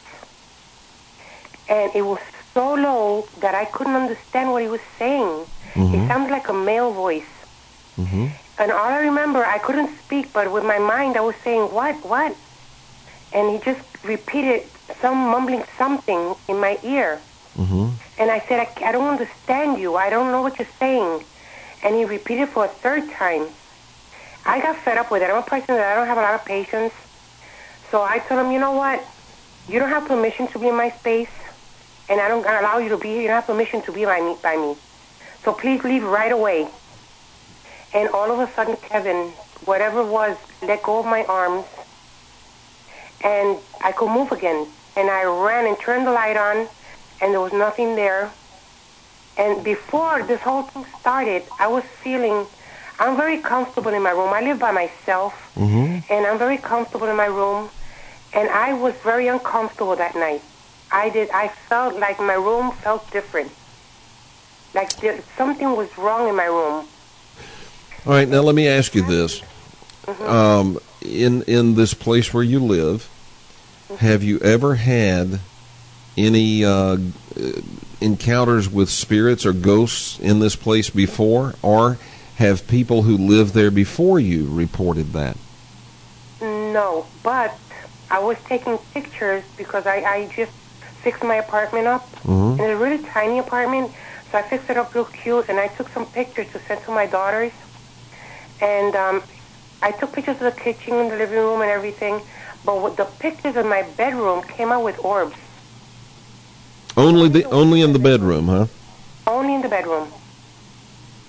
And it was so low that I couldn't understand what he was saying. Mm-hmm. It sounded like a male voice. Mm-hmm. And all I remember, I couldn't speak, but with my mind I was saying, what, what? And he just repeated some mumbling something in my ear. Mm-hmm. And I said, I, I don't understand you. I don't know what you're saying. And he repeated for a third time. I got fed up with it. I'm a person that I don't have a lot of patience. So I told him, you know what? You don't have permission to be in my space, and I don't allow you to be here. You don't have permission to be by me. By me. So please leave right away. And all of a sudden, Kevin, whatever it was, let go of my arms, and I could move again. And I ran and turned the light on, and there was nothing there. And before this whole thing started, I was feeling, I'm very comfortable in my room. I live by myself, mm-hmm. and I'm very comfortable in my room. And I was very uncomfortable that night. I did. I felt like my room felt different. Like there, something was wrong in my room. All right, now let me ask you this. Mm-hmm. Um, in, in this place where you live, mm-hmm. have you ever had any uh, encounters with spirits or ghosts in this place before, or have people who lived there before you reported that? No, but I was taking pictures because I, I just fixed my apartment up. Mm-hmm. And it's a really tiny apartment, so I fixed it up real cute, and I took some pictures to send to my daughters. And um, I took pictures of the kitchen and the living room and everything, but with the pictures of my bedroom came out with orbs. Only the only in the bedroom, huh? Only in the bedroom.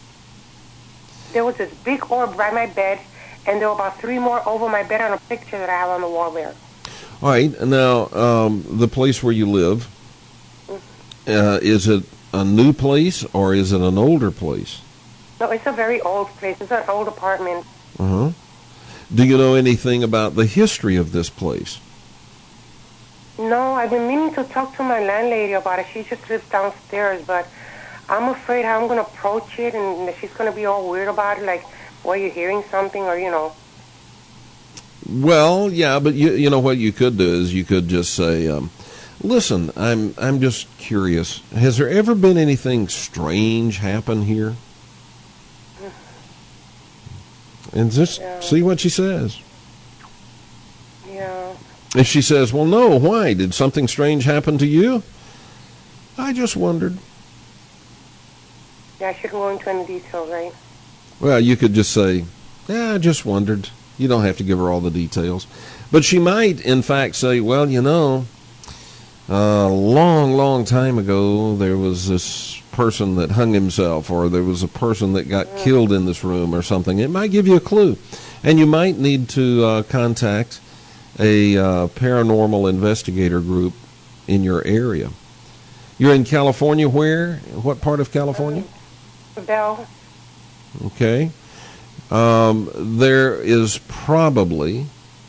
there was this big orb by my bed, and there were about three more over my bed on a picture that I have on the wall there. All right. Now, um, the place where you live, uh, is it a new place or is it an older place? No, it's a very old place. It's an old apartment. Uh-huh. Do you know anything about the history of this place? No, I've been meaning to talk to my landlady about it. She just lives downstairs, but I'm afraid how I'm going to approach it, and she's going to be all weird about it, like, well, you're hearing something, or, you know. Well, yeah, but you you know what you could do is you could just say, um, listen, I'm I'm just curious. Has there ever been anything strange happen here? And just yeah. see what she says. Yeah. If she says, well, no, why? Did something strange happen to you? I just wondered. Yeah, I shouldn't go into any details, right? Well, you could just say, yeah, I just wondered. You don't have to give her all the details. But she might, in fact, say, well, you know, a long, long time ago, there was this person that hung himself, or there was a person that got mm. killed in this room or something. It might give you a clue. And you might need to uh, contact a uh, paranormal investigator group in your area. You're in California where? What part of California? Um, Bell. Okay. Um, there is probably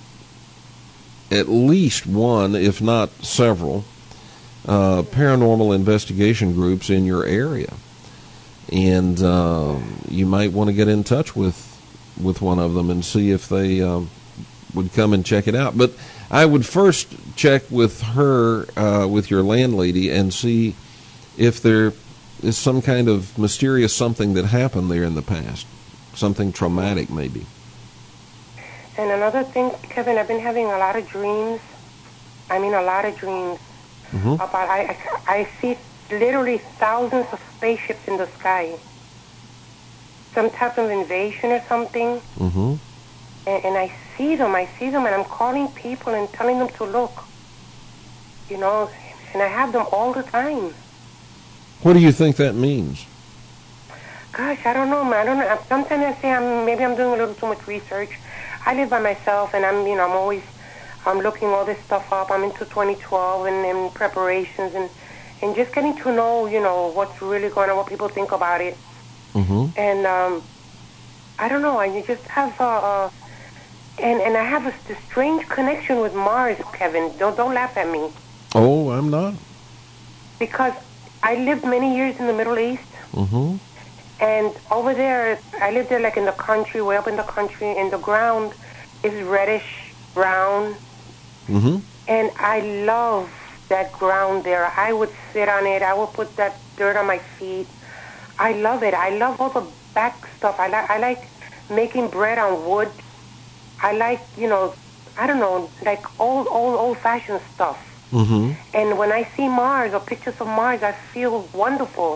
at least one, if not several, uh, paranormal investigation groups in your area. And uh, you might want to get in touch with with one of them and see if they um, would come and check it out. But I would first check with her, uh, with your landlady, and see if there is some kind of mysterious something that happened there in the past. Something traumatic, maybe. And another thing, Kevin, I've been having a lot of dreams. I mean, a lot of dreams mm-hmm. about. I, I I see literally thousands of spaceships in the sky. Some type of invasion or something. Mm-hmm. And, and I see them. I see them, and I'm calling people and telling them to look. You know, and I have them all the time. What do you think that means? Gosh, I don't know, man. I don't know. Sometimes I say I'm maybe I'm doing a little too much research. I live by myself, and I'm, you know, I'm always, I'm looking all this stuff up. I'm into twenty twelve and, and preparations, and and just getting to know, you know, what's really going on, what people think about it. Mm-hmm. And um, I don't know. I just have uh, uh and and I have a, this strange connection with Mars, Kevin. Don't don't laugh at me. Oh, I'm not. Because I lived many years in the Middle East. Mm-hmm. And over there, I lived there like in the country, way up in the country, and the ground is reddish brown. Mm-hmm. And I love that ground there. I would sit on it. I would put that dirt on my feet. I love it. I love all the back stuff. I like I like making bread on wood. I like, you know, I don't know, like old, old, old-fashioned stuff. Mm-hmm. And when I see Mars or pictures of Mars, I feel wonderful.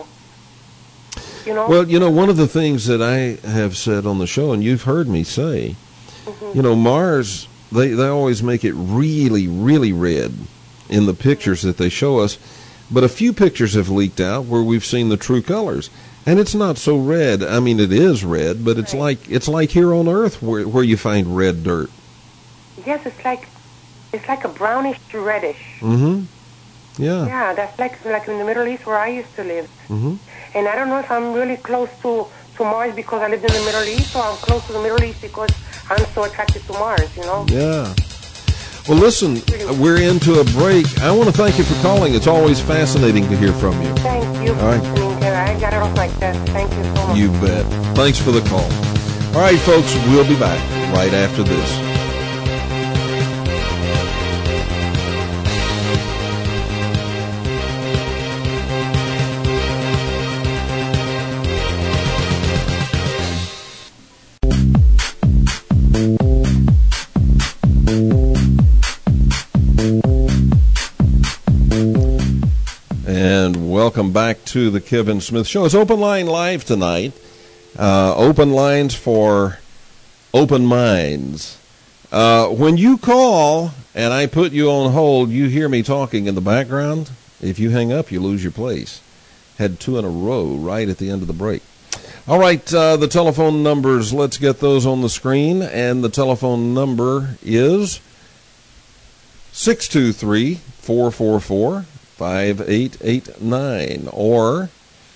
You know? Well, you know, one of the things that I have said on the show, and you've heard me say, mm-hmm. you know, Mars, they, they always make it really, really red in the pictures that they show us. But a few pictures have leaked out where we've seen the true colors. And it's not so red. I mean, it is red, but it's right. like it's like here on Earth where where you find red dirt. Yes, it's like it's like a brownish to reddish. Mm-hmm. Yeah. Yeah, that's like like in the Middle East where I used to live. Mm-hmm. And I don't know if I'm really close to, to Mars because I lived in the Middle East, or I'm close to the Middle East because I'm so attracted to Mars, you know? Yeah. Well, listen, we're into a break. I want to thank you for calling. It's always fascinating to hear from you. Thank you for All right. listening, Kevin. I got it off my chest. Thank you so much. You bet. Thanks for the call. All right, folks, we'll be back right after this. Welcome back to the Kevin Smith Show. It's Open Line Live tonight. Uh, open lines for open minds. Uh, when you call and I put you on hold, you hear me talking in the background. If you hang up, you lose your place. Had two in a row right at the end of the break. All right, uh, the telephone numbers, let's get those on the screen. And the telephone number is six two three, four four four, five eight eight nine, or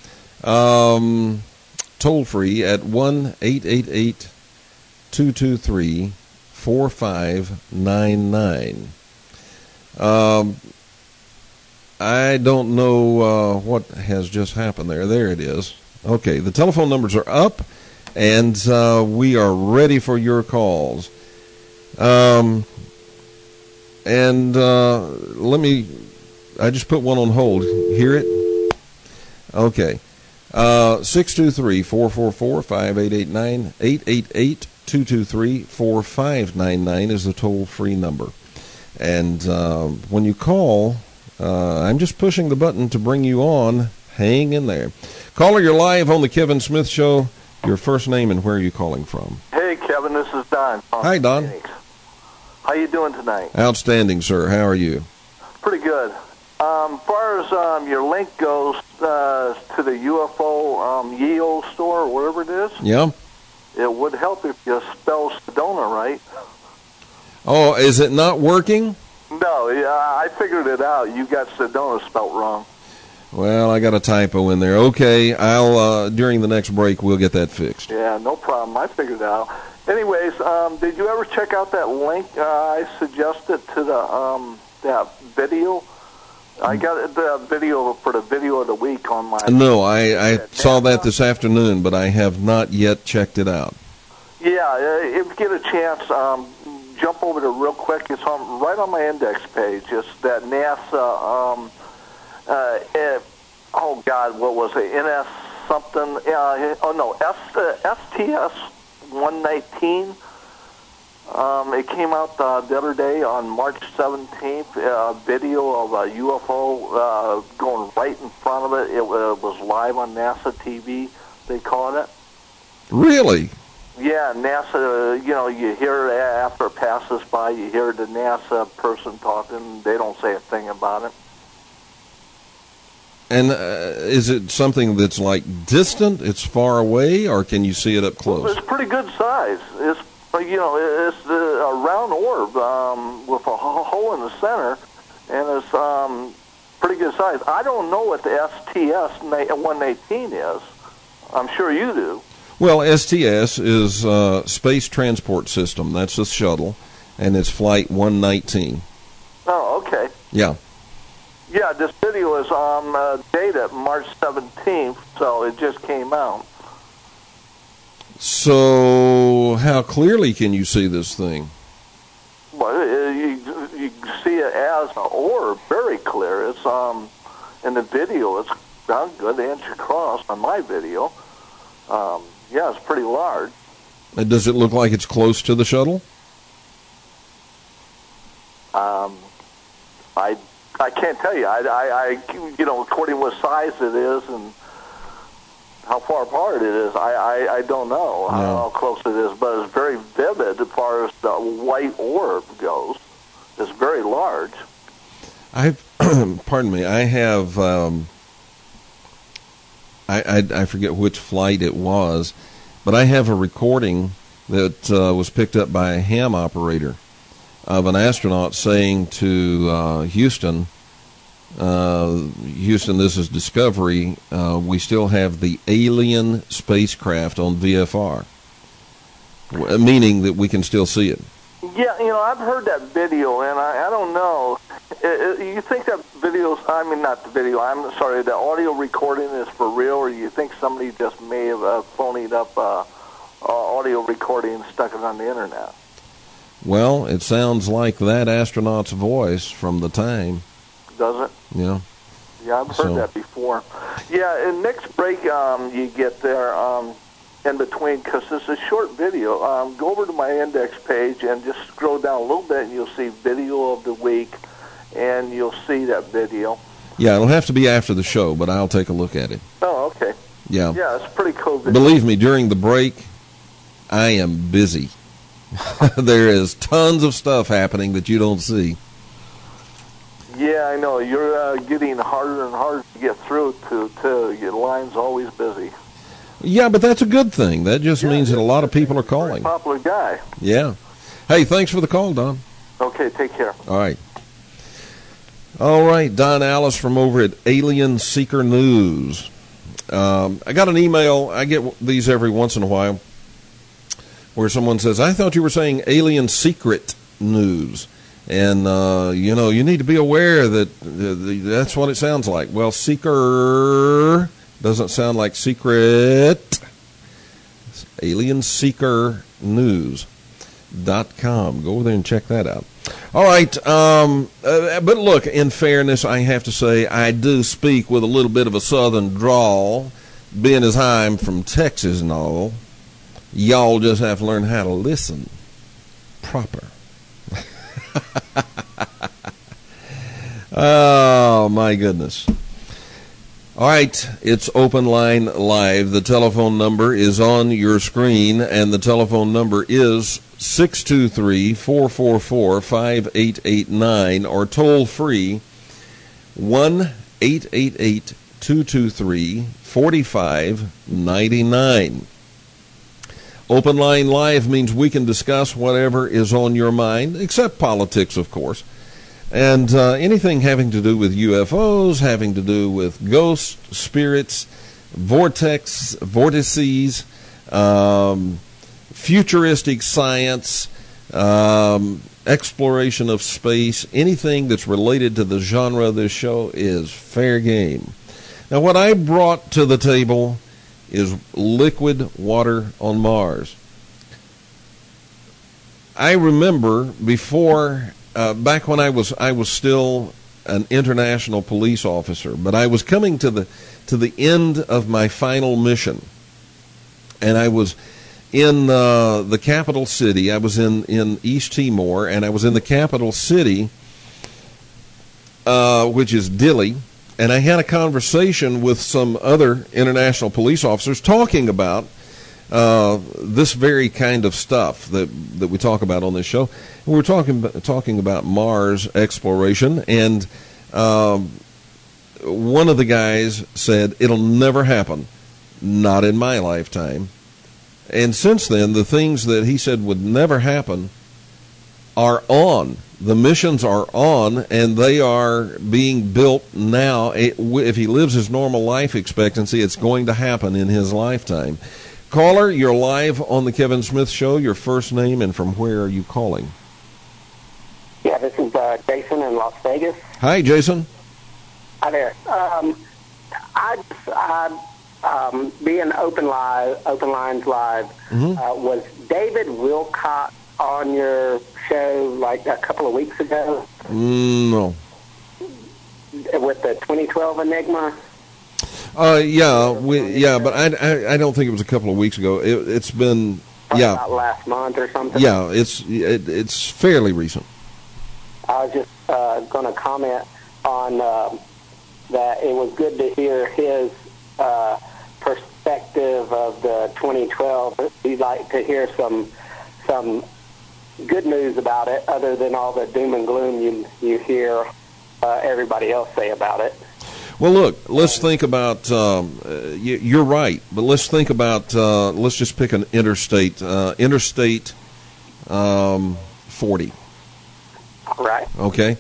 um, toll free at one eight eight eight, two two three, four five nine nine. Um, I don't know uh, what has just happened there. There it is. Okay, the telephone numbers are up, and uh, we are ready for your calls. Um, and uh, let me, I just put one on hold. Hear it? Okay. Uh, six two three, four four four, five eight eight nine, eight eight eight, two two three, four five nine nine is the toll-free number. And uh, when you call, uh, I'm just pushing the button to bring you on. Hang in there. Caller, you're live on the Kevin Smith Show. Your first name and where are you calling from? Hey, Kevin, this is Don. Hi, Don. How you doing tonight? Outstanding, sir. How are you? Pretty good. Um, as far as um, your link goes uh, to the U F O um, Yale store or whatever it is, yeah, it would help if you spell Sedona right. Oh, is it not working? No, yeah, I figured it out. You got Sedona spelt wrong. Well, I got a typo in there. Okay, I'll uh, during the next break we'll get that fixed. Yeah, no problem. I figured it out. Anyways, um, did you ever check out that link uh, I suggested to the um, that video? I got the video for the video of the week on my... No, I, I saw that this afternoon, but I have not yet checked it out. Yeah, if you get a chance, um, jump over there real quick. It's on right on my index page. It's that NASA... Um, Uh, it, oh God, what was it? N S something? Uh, oh no, S, uh, S T S one nineteen. Um, it came out uh, the other day on March seventeenth. A video of a U F O uh, going right in front of it. It uh, was live on NASA T V. They call it. Really? Yeah, NASA. You know, you hear it after it passes by. You hear the NASA person talking. They don't say a thing about it. And uh, is it something that's like distant, it's far away, or can you see it up close? Well, it's pretty good size. It's, you know, it's a round orb um, with a hole in the center, and it's um, pretty good size. I don't know what the S T S one eighteen is. I'm sure you do. Well, S T S is uh, Space Transport System. That's the shuttle, and it's Flight one nineteen. Oh, okay. Yeah. Yeah, this video is on uh, date March seventeenth, so it just came out. So, how clearly can you see this thing? Well, it, you you see it as an orb, very clear. It's um in the video. It's about a good inch across on my video. Um, yeah, it's pretty large. And does it look like it's close to the shuttle? Um, I. I can't tell you. I, I, I, you know, according to what size it is and how far apart it is, I, I, I don't know no. how close it is. But it's very vivid as far as the white orb goes. It's very large. I, pardon me. I have. Um, I, I I forget which flight it was, but I have a recording that uh, was picked up by a ham operator of an astronaut saying to uh, Houston, uh, Houston, this is Discovery, uh, we still have the alien spacecraft on V F R, w- meaning that we can still see it. Yeah, you know, I've heard that video, and I, I don't know. It, it, you think that video, I mean, not the video, I'm sorry, the audio recording is for real, or you think somebody just may have uh, phoned up uh, uh, audio recording and stuck it on the internet? Well, it sounds like that astronaut's voice from the time. Does it? Yeah. Yeah, I've heard so. that before. Yeah, and next break um, you get there um, in between, because it's a short video. Um, go over to my index page and just scroll down a little bit, and you'll see video of the week, and you'll see that video. Yeah, it'll have to be after the show, but I'll take a look at it. Oh, okay. Yeah. Yeah, it's pretty cool video. Believe me, during the break, I am busy. There is tons of stuff happening that you don't see. Yeah, I know. You're uh, getting harder and harder to get through to, to your line's always busy. Yeah, but that's a good thing. That just yeah, means that a lot of people are calling. Popular guy. Yeah. Hey, thanks for the call, Don. Okay, take care. All right. All right, Don Alice from over at Alien Seeker News. Um, I got an email. I get these every once in a while where someone says, I thought you were saying Alien Secret News. And, uh, you know, you need to be aware that uh, that's what it sounds like. Well, Seeker doesn't sound like secret. It's Alien Seeker News dot com. Go over there and check that out. All right. Um, uh, but look, in fairness, I have to say I do speak with a little bit of a southern drawl, being as I'm from Texas and all. Y'all just have to learn how to listen proper. Oh, my goodness. All right, it's Open Line Live. The telephone number is on your screen, and the telephone number is six two three, four four four, five eight eight nine, or toll free one eight eight eight, two two three, four five nine nine. Open Line Live means we can discuss whatever is on your mind, except politics, of course. And uh, anything having to do with U F Os, having to do with ghosts, spirits, vortex, vortices, um, futuristic science, um, exploration of space, anything that's related to the genre of this show is fair game. Now, what I brought to the table is liquid water on Mars. I remember before... Uh, back when I was I was still an international police officer, but I was coming to the to the end of my final mission, and I was in uh, the capital city. I was in, in East Timor, and I was in the capital city, uh, which is Dili, and I had a conversation with some other international police officers talking about Uh, this very kind of stuff that that we talk about on this show. We were talking talking about Mars exploration, and um, one of the guys said, it'll never happen, not in my lifetime. And since then, the things that he said would never happen are on. The missions are on, and they are being built now. If he lives his normal life expectancy, it's going to happen in his lifetime. Caller, you're live on the Kevin Smith Show. Your first name and from where are you calling? Yeah, this is uh, Jason in Las Vegas. Hi, Jason. Hi there. Um, I, I um, being open live, open lines live. Mm-hmm. Uh, was David Wilcock on your show like a couple of weeks ago? Mm, no. With the twenty twelve Enigma. Uh, yeah, we, yeah, but I, I, I don't think it was a couple of weeks ago. It, it's been, Probably yeah, about last month or something. Yeah, it's it, it's fairly recent. I was just uh, going to comment on uh, that. It was good to hear his uh, perspective of the twenty twelve. We'd like to hear some some good news about it, other than all the doom and gloom you you hear uh, everybody else say about it. Well, look, let's think about, um, uh, you, you're right, but let's think about, uh, let's just pick an interstate, uh, Interstate um, forty. Right. Okay.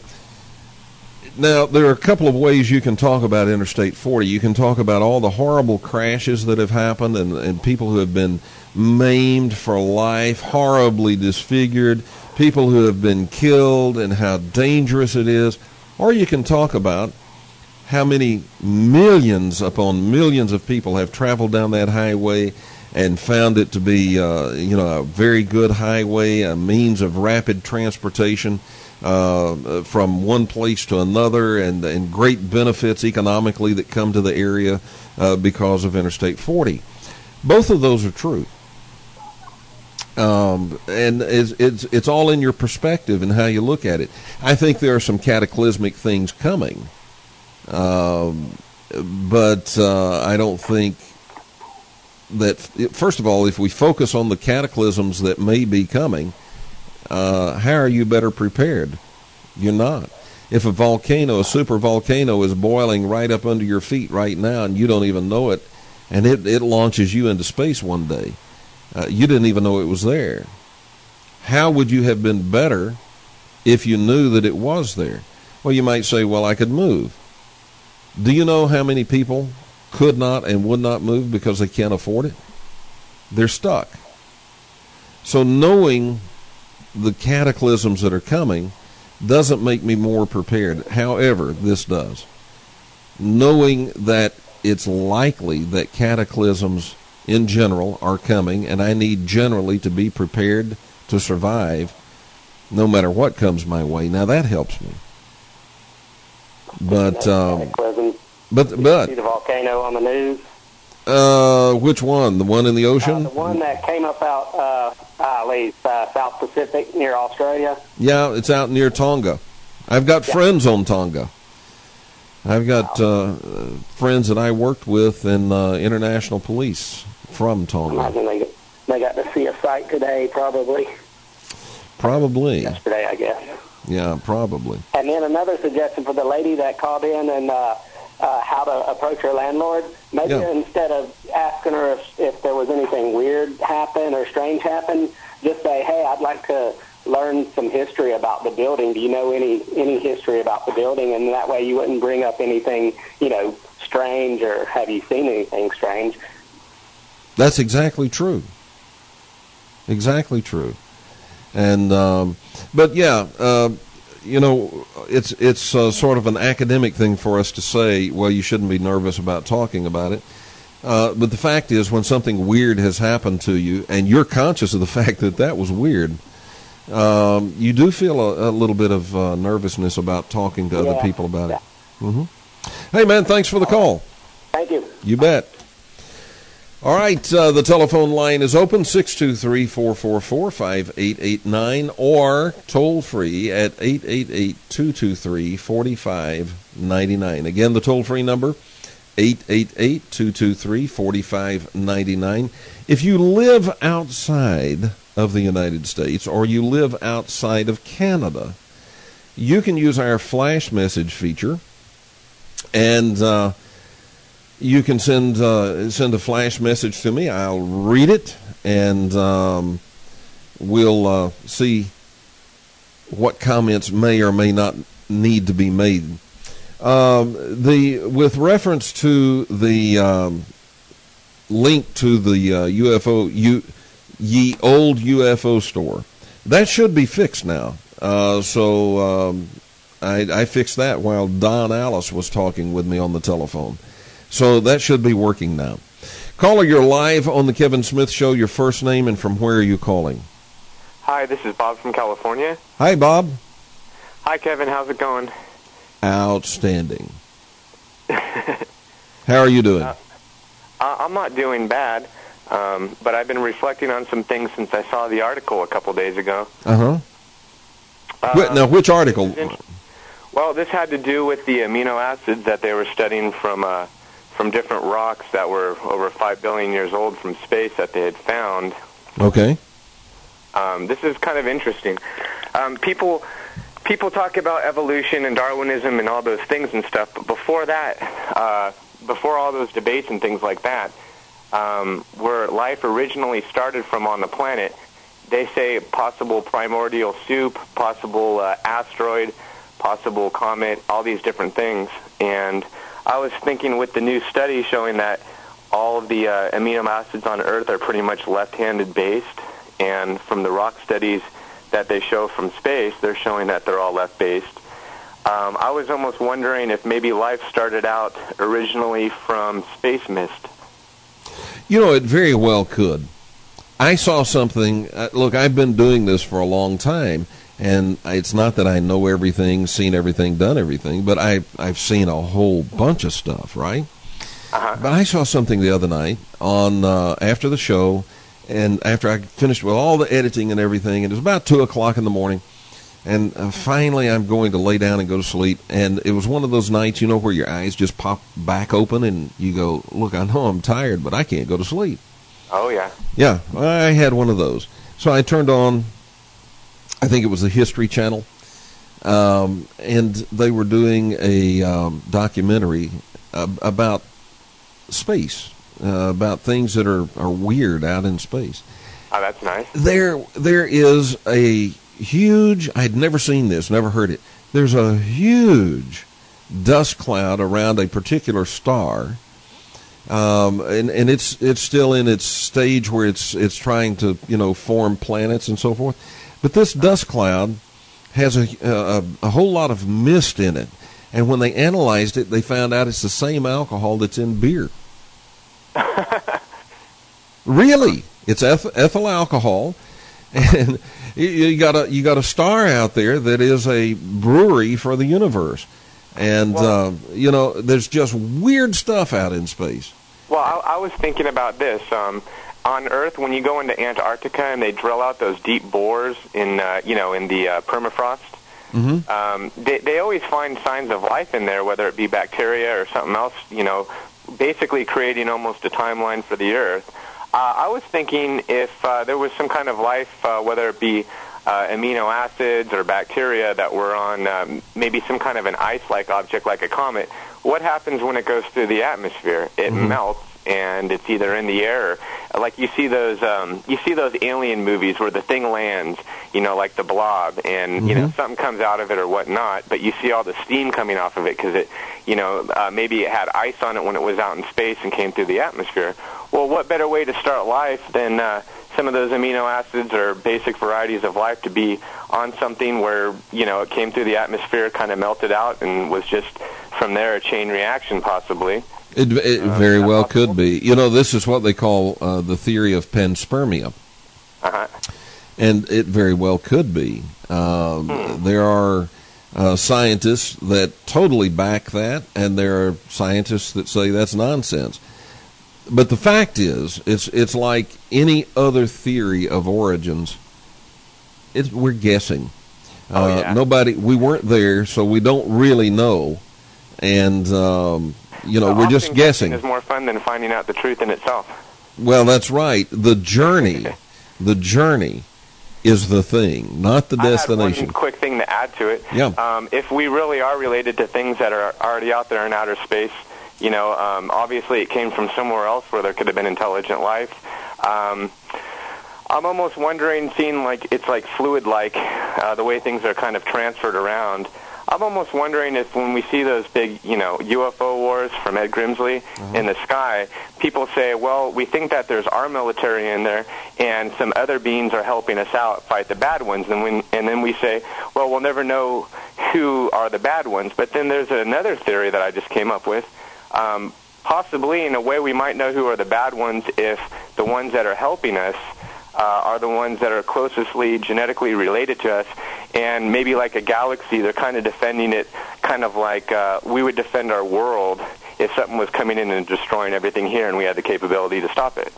Now, there are a couple of ways you can talk about Interstate forty. You can talk about all the horrible crashes that have happened and, and people who have been maimed for life, horribly disfigured, people who have been killed and how dangerous it is. Or you can talk about how many millions upon millions of people have traveled down that highway and found it to be, uh, you know, a very good highway, a means of rapid transportation uh, from one place to another, and, and great benefits economically that come to the area uh, because of Interstate forty. Both of those are true. Um, and it's, it's, it's all in your perspective and how you look at it. I think there are some cataclysmic things coming. Um, but uh, I don't think that, first of all, if we focus on the cataclysms that may be coming, uh, how are you better prepared? You're not. If a volcano, a super volcano, is boiling right up under your feet right now and you don't even know it, and it, it launches you into space one day. Uh, you didn't even know it was there. How would you have been better if you knew that it was there? Well, you might say, well, I could move. Do you know how many people could not and would not move because they can't afford it? They're stuck. So knowing the cataclysms that are coming doesn't make me more prepared. However, this does. Knowing that it's likely that cataclysms in general are coming, and I need generally to be prepared to survive no matter what comes my way. Now that helps me. But um, but but see the volcano on the news. Uh, which one? The one in the ocean? Uh, the one that came up out, uh, uh, least, uh, South Pacific near Australia. Yeah, it's out near Tonga. I've got yeah. friends on Tonga. I've got uh, friends that I worked with in uh, international police from Tonga. I imagine they, they got to see a site today, probably. Probably. Yesterday, I guess. Yeah, probably. And then another suggestion for the lady that called in and uh, uh, how to approach her landlord. Maybe yeah. instead of asking her if, if there was anything weird happen or strange happen, just say, hey, I'd like to learn some history about the building. Do you know any any history about the building? And that way you wouldn't bring up anything, you know, strange or have you seen anything strange? That's exactly true. Exactly true. And um, but yeah, uh, you know, it's it's uh, sort of an academic thing for us to say, well, you shouldn't be nervous about talking about it. Uh, but the fact is, when something weird has happened to you, and you're conscious of the fact that that was weird, um, you do feel a, a little bit of uh, nervousness about talking to yeah. other people about it. Mm-hmm. Hey, man, thanks for the call. Thank you. You bet. All right, uh, the telephone line is open, six two three, four four four, five eight eight nine, or toll-free at eight eight eight, two two three, four five nine nine. Again, the toll-free number, eight eight eight, two two three, four five nine nine. If you live outside of the United States or you live outside of Canada, you can use our flash message feature, and uh, you can send uh, send a flash message to me. I'll read it, and um, we'll uh, see what comments may or may not need to be made. Um, the with reference to the um, link to the uh, U F O, U, ye old U F O store, that should be fixed now. Uh, so um, I, I fixed that while Don Alice was talking with me on the telephone. So that should be working now. Caller, you're live on the Kevin Smith Show. Your first name and from where are you calling? Hi, this is Bob from California. Hi, Bob. Hi, Kevin. How's it going? Outstanding. How are you doing? Uh, I'm not doing bad, um, but I've been reflecting on some things since I saw the article a couple days ago. Uh-huh. Uh, now, which article? Well, this had to do with the amino acids that they were studying from uh, from different rocks that were over five billion years old from space that they had found. Okay. Um, this is kind of interesting. Um, people people talk about evolution and Darwinism and all those things and stuff, but before that, uh, before all those debates and things like that, um, where life originally started from on the planet, they say possible primordial soup, possible uh, asteroid, possible comet, all these different things. And I was thinking with the new study showing that all of the uh, amino acids on Earth are pretty much left-handed based, and from the rock studies that they show from space, they're showing that they're all left-based. Um, I was almost wondering if maybe life started out originally from space mist. You know, it very well could. I saw something, uh, look, I've been doing this for a long time, and it's not that I know everything, seen everything, done everything, but I, I've seen a whole bunch of stuff, right? Uh-huh. But I saw something the other night on uh, after the show, and after I finished with all the editing and everything, and it was about two o'clock in the morning, and uh, finally I'm going to lay down and go to sleep, and it was one of those nights, you know, where your eyes just pop back open, and you go, look, I know I'm tired, but I can't go to sleep. Oh, yeah. Yeah, I had one of those. So I turned on, I think it was the History Channel, um, and they were doing a um, documentary uh, about space uh, about things that are, are weird out in space. Oh, that's nice. There, there is a huge, I'd never seen this, never heard it. There's a huge dust cloud around a particular star. Um, and, and it's it's still in its stage where it's it's trying to, you know, form planets and so forth. But this dust cloud has a, a a whole lot of mist in it, and when they analyzed it, they found out it's the same alcohol that's in beer. Really, it's eth- ethyl alcohol, and you, you got a you got a star out there that is a brewery for the universe. And, well, uh, you know, there's just weird stuff out in space. Well, I, I was thinking about this. Um, on Earth, when you go into Antarctica and they drill out those deep bores in, uh, you know, in the uh, permafrost, mm-hmm. um, they, they always find signs of life in there, whether it be bacteria or something else, you know, basically creating almost a timeline for the Earth. Uh, I was thinking if uh, there was some kind of life, uh, whether it be Uh, amino acids or bacteria that were on um, maybe some kind of an ice-like object like a comet, what happens when it goes through the atmosphere? It mm-hmm. melts, and it's either in the air, or, like you see those um, you see those alien movies where the thing lands, you know, like the Blob, and mm-hmm. you know something comes out of it or whatnot, but you see all the steam coming off of it because it, you know, uh, maybe it had ice on it when it was out in space and came through the atmosphere. Well, what better way to start life than uh, some of those amino acids or basic varieties of life to be on something where, you know, it came through the atmosphere, kind of melted out, and was just from there a chain reaction possibly. It, it uh, very well possible? Could be. You know, this is what they call uh, the theory of panspermia. Uh-huh. And it very well could be. Um, hmm. There are uh, scientists that totally back that, and there are scientists that say that's nonsense. But the fact is, it's it's like any other theory of origins. It's, we're guessing. Oh, uh, yeah. Nobody, we weren't there, so we don't really know. And, um, you know, well, we're just guessing. It's more fun than finding out the truth in itself. Well, that's right. The journey, the journey is the thing, not the destination. I had one quick thing to add to it. Yeah. Um, if we really are related to things that are already out there in outer space, you know, um, obviously it came from somewhere else where there could have been intelligent life. Um, I'm almost wondering, seeing like it's like fluid-like, uh, the way things are kind of transferred around. I'm almost wondering if when we see those big, you know, U F O wars from Ed Grimsley uh-huh. in the sky, people say, well, we think that there's our military in there and some other beings are helping us out fight the bad ones. And, when, and then we say, well, we'll never know who are the bad ones. But then there's another theory that I just came up with. Um, possibly, in a way, we might know who are the bad ones if the ones that are helping us uh, are the ones that are closestly genetically related to us, and maybe like a galaxy, they're kind of defending it, kind of like uh, we would defend our world if something was coming in and destroying everything here, and we had the capability to stop it.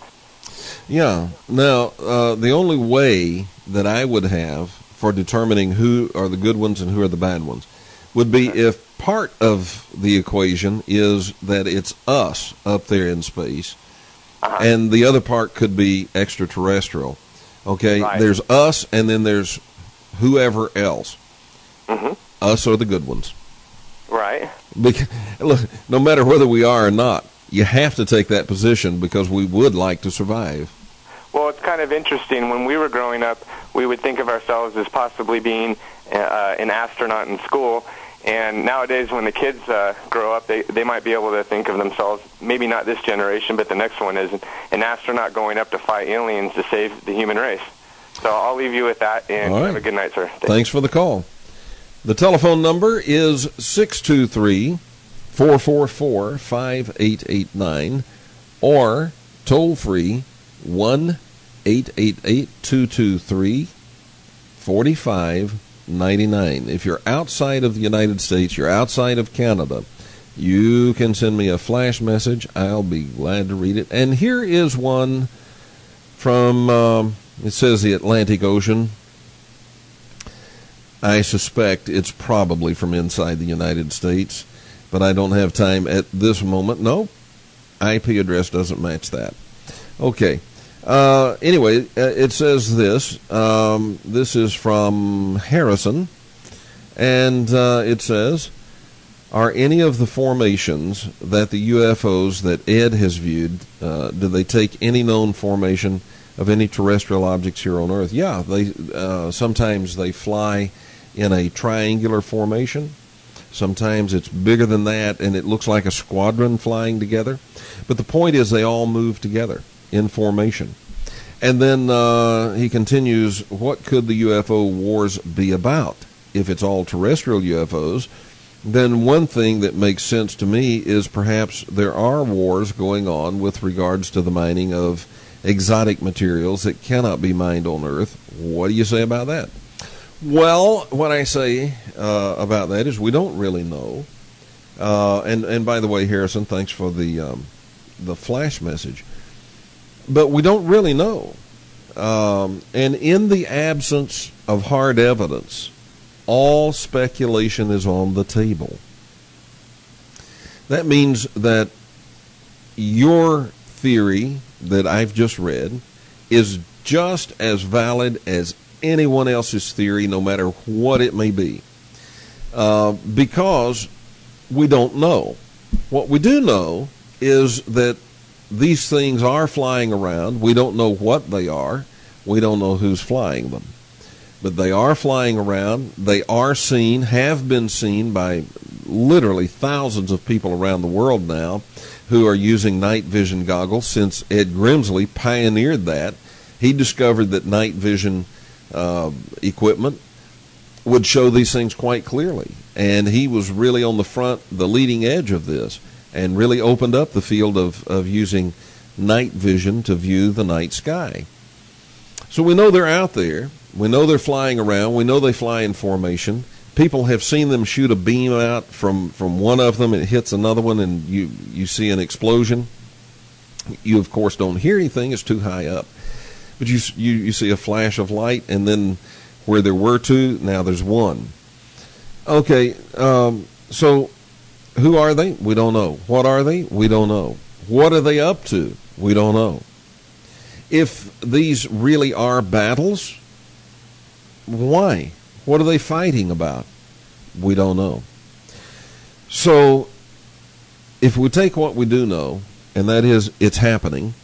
Yeah. Now, uh, the only way that I would have for determining who are the good ones and who are the bad ones would be if part of the equation is that it's us up there in space, uh-huh. and the other part could be extraterrestrial. Okay, right. There's us, and then there's whoever else. Mm-hmm. Us are the good ones. Right. Because, look, no matter whether we are or not, you have to take that position because we would like to survive. Well, it's kind of interesting. When we were growing up, we would think of ourselves as possibly being uh, an astronaut in school. And nowadays, when the kids uh, grow up, they, they might be able to think of themselves, maybe not this generation, but the next one, as an astronaut going up to fight aliens to save the human race. So I'll leave you with that, and All right. Have a good night, sir. Thanks. Thanks for the call. The telephone number is six two three, four four four, five eight eight nine or toll-free one eight eight eight, two two three, four five nine nine. If you're outside of the United States, you're outside of Canada, you can send me a flash message. I'll be glad to read it. And here is one from, um, it says the Atlantic Ocean. I suspect it's probably from inside the United States, but I don't have time at this moment. No, I P address doesn't match that. Okay. Uh, anyway, uh, it says this. Um, this is from Harrison, and uh, it says, are any of the formations that the U F Os that Ed has viewed, uh, do they take any known formation of any terrestrial objects here on Earth? Yeah, they uh, sometimes they fly in a triangular formation. Sometimes it's bigger than that, and it looks like a squadron flying together. But the point is they all move together in formation. And then uh, he continues, what could the U F O wars be about? If it's all terrestrial U F Os, then one thing that makes sense to me is perhaps there are wars going on with regards to the mining of exotic materials that cannot be mined on Earth. What do you say about that? Well, what I say uh, about that is we don't really know. Uh, and, and by the way, Harrison, thanks for the um, the flash message. But we don't really know. Um, and in the absence of hard evidence, all speculation is on the table. That means that your theory that I've just read is just as valid as anyone else's theory, no matter what it may be, uh, because we don't know. What we do know is that these things are flying around. We don't know what they are. We don't know who's flying them. But they are flying around. They are seen, have been seen by literally thousands of people around the world now who are using night vision goggles since Ed Grimsley pioneered that. He discovered that night vision uh, equipment would show these things quite clearly. And he was really on the front, the leading edge of this, and really opened up the field of, of using night vision to view the night sky. So we know they're out there. We know they're flying around. We know they fly in formation. People have seen them shoot a beam out from, from one of them. It hits another one, and you, you see an explosion. You, of course, don't hear anything. It's too high up. But you, you, you see a flash of light, and then where there were two, now there's one. Okay, um, so who are they? We don't know. What are they? We don't know. What are they up to? We don't know. If these really are battles, why? What are they fighting about? We don't know. So, if we take what we do know, and that is it's happening,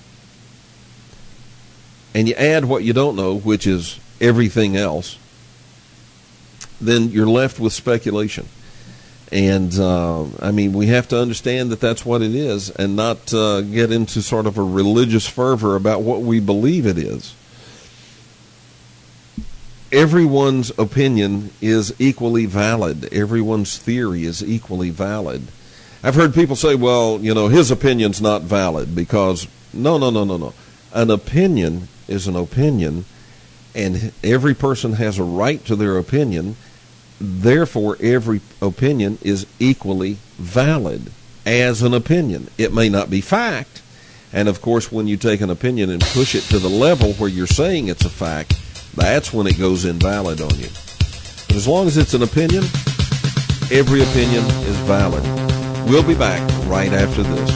and you add what you don't know, which is everything else, then you're left with speculation. And, uh, I mean, we have to understand that that's what it is and not uh, get into sort of a religious fervor about what we believe it is. Everyone's opinion is equally valid. Everyone's theory is equally valid. I've heard people say, well, you know, his opinion's not valid because, no, no, no, no, no. An opinion is an opinion, and every person has a right to their opinion. Therefore, every opinion is equally valid as an opinion. It may not be fact. And, of course, when you take an opinion and push it to the level where you're saying it's a fact, that's when it goes invalid on you. But as long as it's an opinion, every opinion is valid. We'll be back right after this.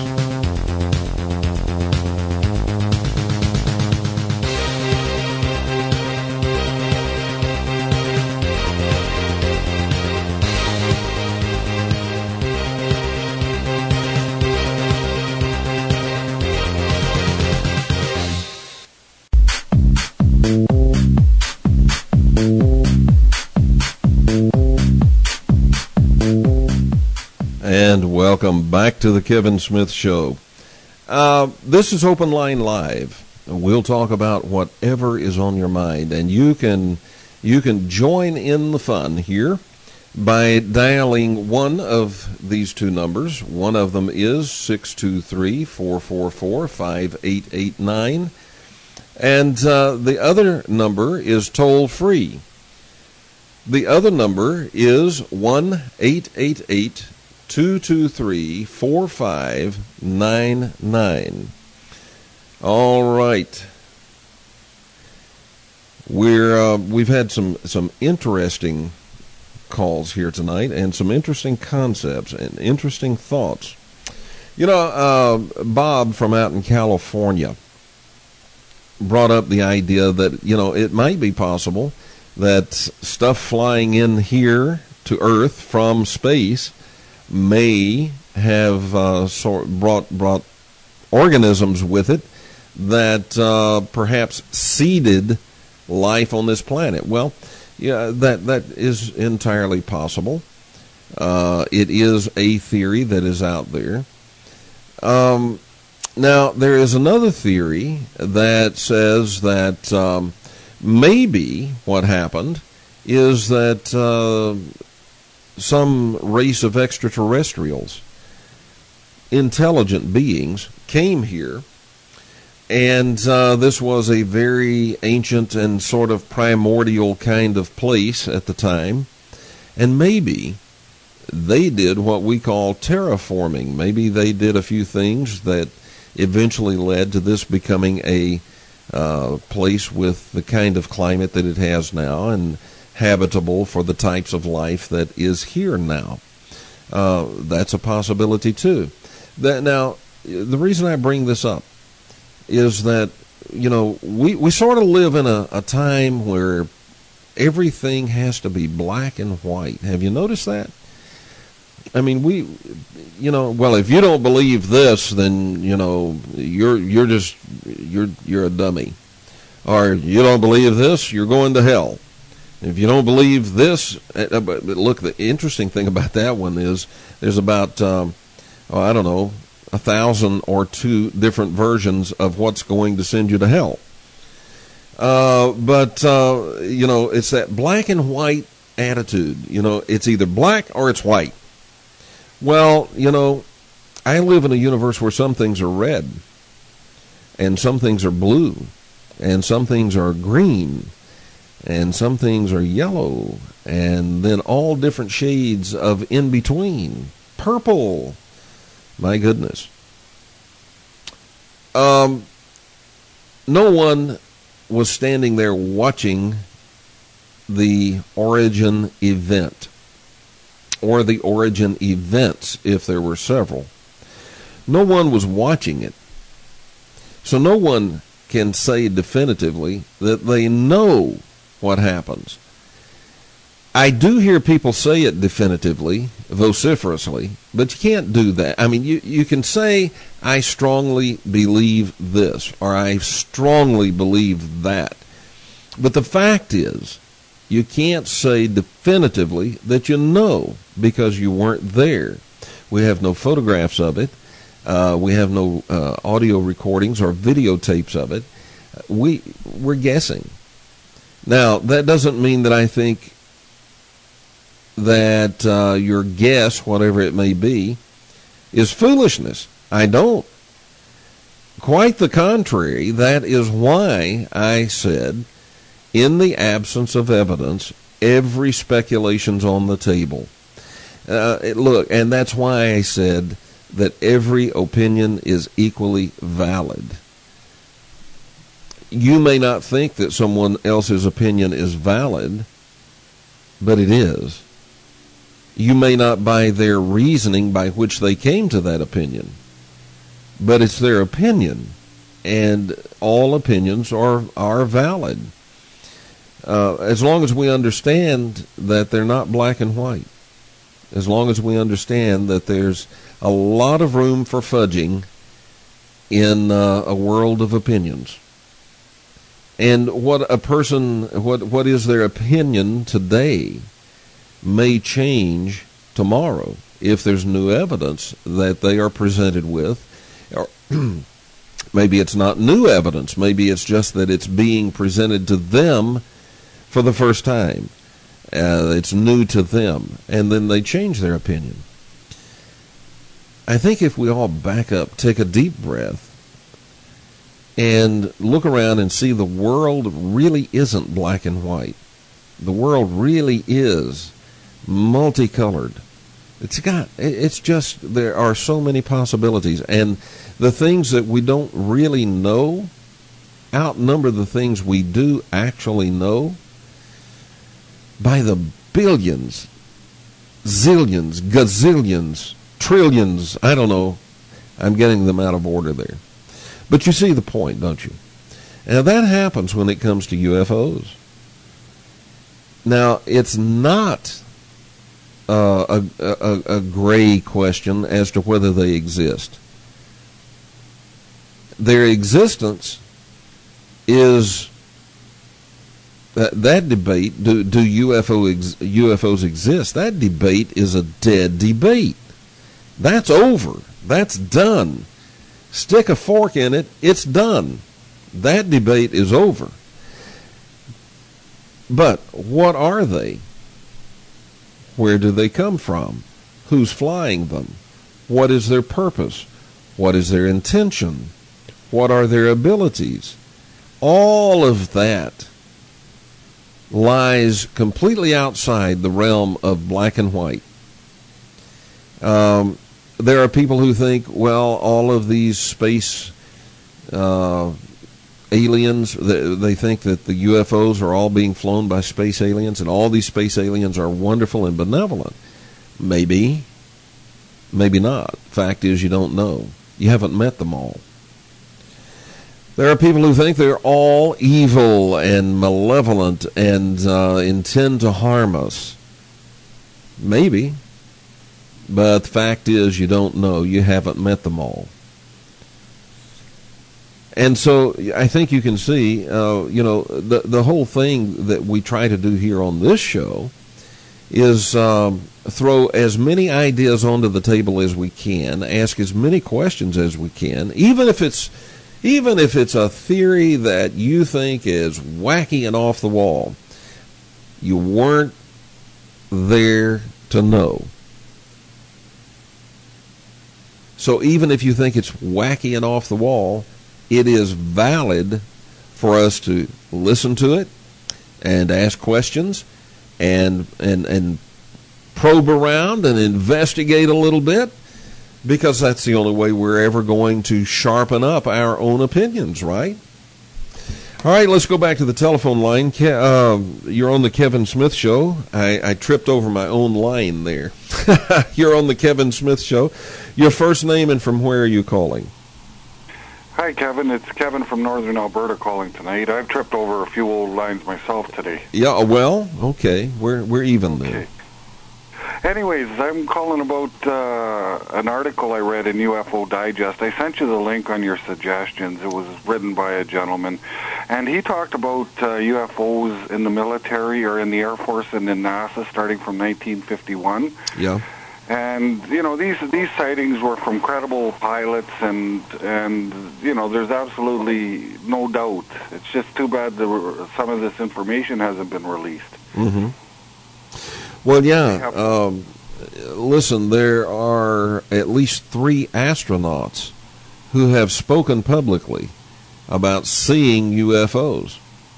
And welcome back to the Kevin Smith Show. Uh, this is Open Line Live. We'll talk about whatever is on your mind, and you can you can join in the fun here by dialing one of these two numbers. One of them is six two three, four four four, five eight eight nine, and uh, the other number is toll free. The other number is one eight eight eight, two two three, four five nine nine. All right. We're uh, we've had some some interesting calls here tonight, and some interesting concepts and interesting thoughts. You know, uh, Bob from out in California brought up the idea that, you know, it might be possible that stuff flying in here to Earth from space may have uh, sort brought brought organisms with it that uh, perhaps seeded life on this planet. Well, yeah, that that is entirely possible. Uh, it is a theory that is out there. Um, now, there is another theory that says that um, maybe what happened is that uh, some race of extraterrestrials, intelligent beings, came here, and uh, this was a very ancient and sort of primordial kind of place at the time, and maybe they did what we call terraforming. Maybe they did a few things that eventually led to this becoming a uh, place with the kind of climate that it has now and habitable for the types of life that is here now. Uh, that's a possibility too. That, now, the reason I bring this up is that, you know, we, we sort of live in a, a time where everything has to be black and white. Have you noticed that? I mean, we, you know, well, if you don't believe this, then, you know, you're you're just, you're you're a dummy. Or you don't believe this, you're going to hell. If you don't believe this, uh, but look, the interesting thing about that one is there's about, um, oh, I don't know, a thousand or two different versions of what's going to send you to hell. Uh, but, uh, you know, it's that black and white attitude. You know, it's either black or it's white. Well, you know, I live in a universe where some things are red, and some things are blue, and some things are green, and some things are yellow, and then all different shades of in between. Purple. My goodness. Um, no one was standing there watching the origin event, or the origin events, if there were several. No one was watching it. So no one can say definitively that they know what happens. I do hear people say it definitively, vociferously, but you can't do that. I mean, you, you can say, I strongly believe this, or I strongly believe that. But the fact is, you can't say definitively that you know, because you weren't there. We have no photographs of it. Uh, we have no uh, audio recordings or videotapes of it. We, we're guessing. Now, that doesn't mean that I think that uh, your guess, whatever it may be, is foolishness. I don't. Quite the contrary. That is why I said, in the absence of evidence, every speculation's on the table. Uh, it, look, and that's why I said that every opinion is equally valid. You may not think that someone else's opinion is valid, but it is. You may not buy their reasoning by which they came to that opinion, but it's their opinion, and all opinions are, are valid. Uh, as long as we understand that they're not black and white, as long as we understand that there's a lot of room for fudging in uh, a world of opinions. And what a person, what what is their opinion today may change tomorrow if there's new evidence that they are presented with. Or maybe it's not new evidence. Maybe it's just that it's being presented to them for the first time. Uh, it's new to them, and then they change their opinion. I think if we all back up, take a deep breath, and look around and see the world really isn't black and white. The world really is multicolored. It's got, it's just, there are so many possibilities, and the things that we don't really know outnumber the things we do actually know by the billions, zillions, gazillions, trillions. I don't know. I'm getting them out of order there. But you see the point, don't you? Now, that happens when it comes to U F Os. Now, it's not uh, a, a, a gray question as to whether they exist. Their existence is that, that debate. Do, do U F O ex, U F Os exist? That debate is a dead debate. That's over. That's done. Stick a fork in it. It's done. That debate is over. But what are they? Where do they come from? Who's flying them? What is their purpose? What is their intention? What are their abilities? All of that lies completely outside the realm of black and white. Um, there are people who think, well, all of these space uh, aliens, they, they think that the U F Os are all being flown by space aliens, and all these space aliens are wonderful and benevolent. Maybe, maybe not. Fact is, you don't know. You haven't met them all. There are people who think they're all evil and malevolent and uh, intend to harm us. Maybe. But the fact is, you don't know. You haven't met them all. And so I think you can see, uh, you know, the, the whole thing that we try to do here on this show is um, throw as many ideas onto the table as we can, ask as many questions as we can, even if it's Even if it's a theory that you think is wacky and off the wall. You weren't there to know. So even if you think it's wacky and off the wall, it is valid for us to listen to it and ask questions and and and probe around and investigate a little bit. Because that's the only way we're ever going to sharpen up our own opinions, right? All right, let's go back to the telephone line. Ke- uh, you're on the Kevin Smith Show. I, I tripped over my own line there. You're on the Kevin Smith Show. Your first name and from where are you calling? Hi, Kevin. It's Kevin from Northern Alberta calling tonight. I've tripped over a few old lines myself today. Yeah, well, okay. We're, we're even okay. there. Anyways, I'm calling about uh, an article I read in U F O Digest. I sent you the link on your suggestions. It was written by a gentleman, and he talked about uh, U F Os in the military or in the Air Force and in NASA starting from nineteen fifty-one. Yeah. And, you know, these these sightings were from credible pilots, and, and you know, there's absolutely no doubt. It's just too bad that some of this information hasn't been released. Mm-hmm. Well, yeah. Um, listen, there are at least three astronauts who have spoken publicly about seeing U F Os.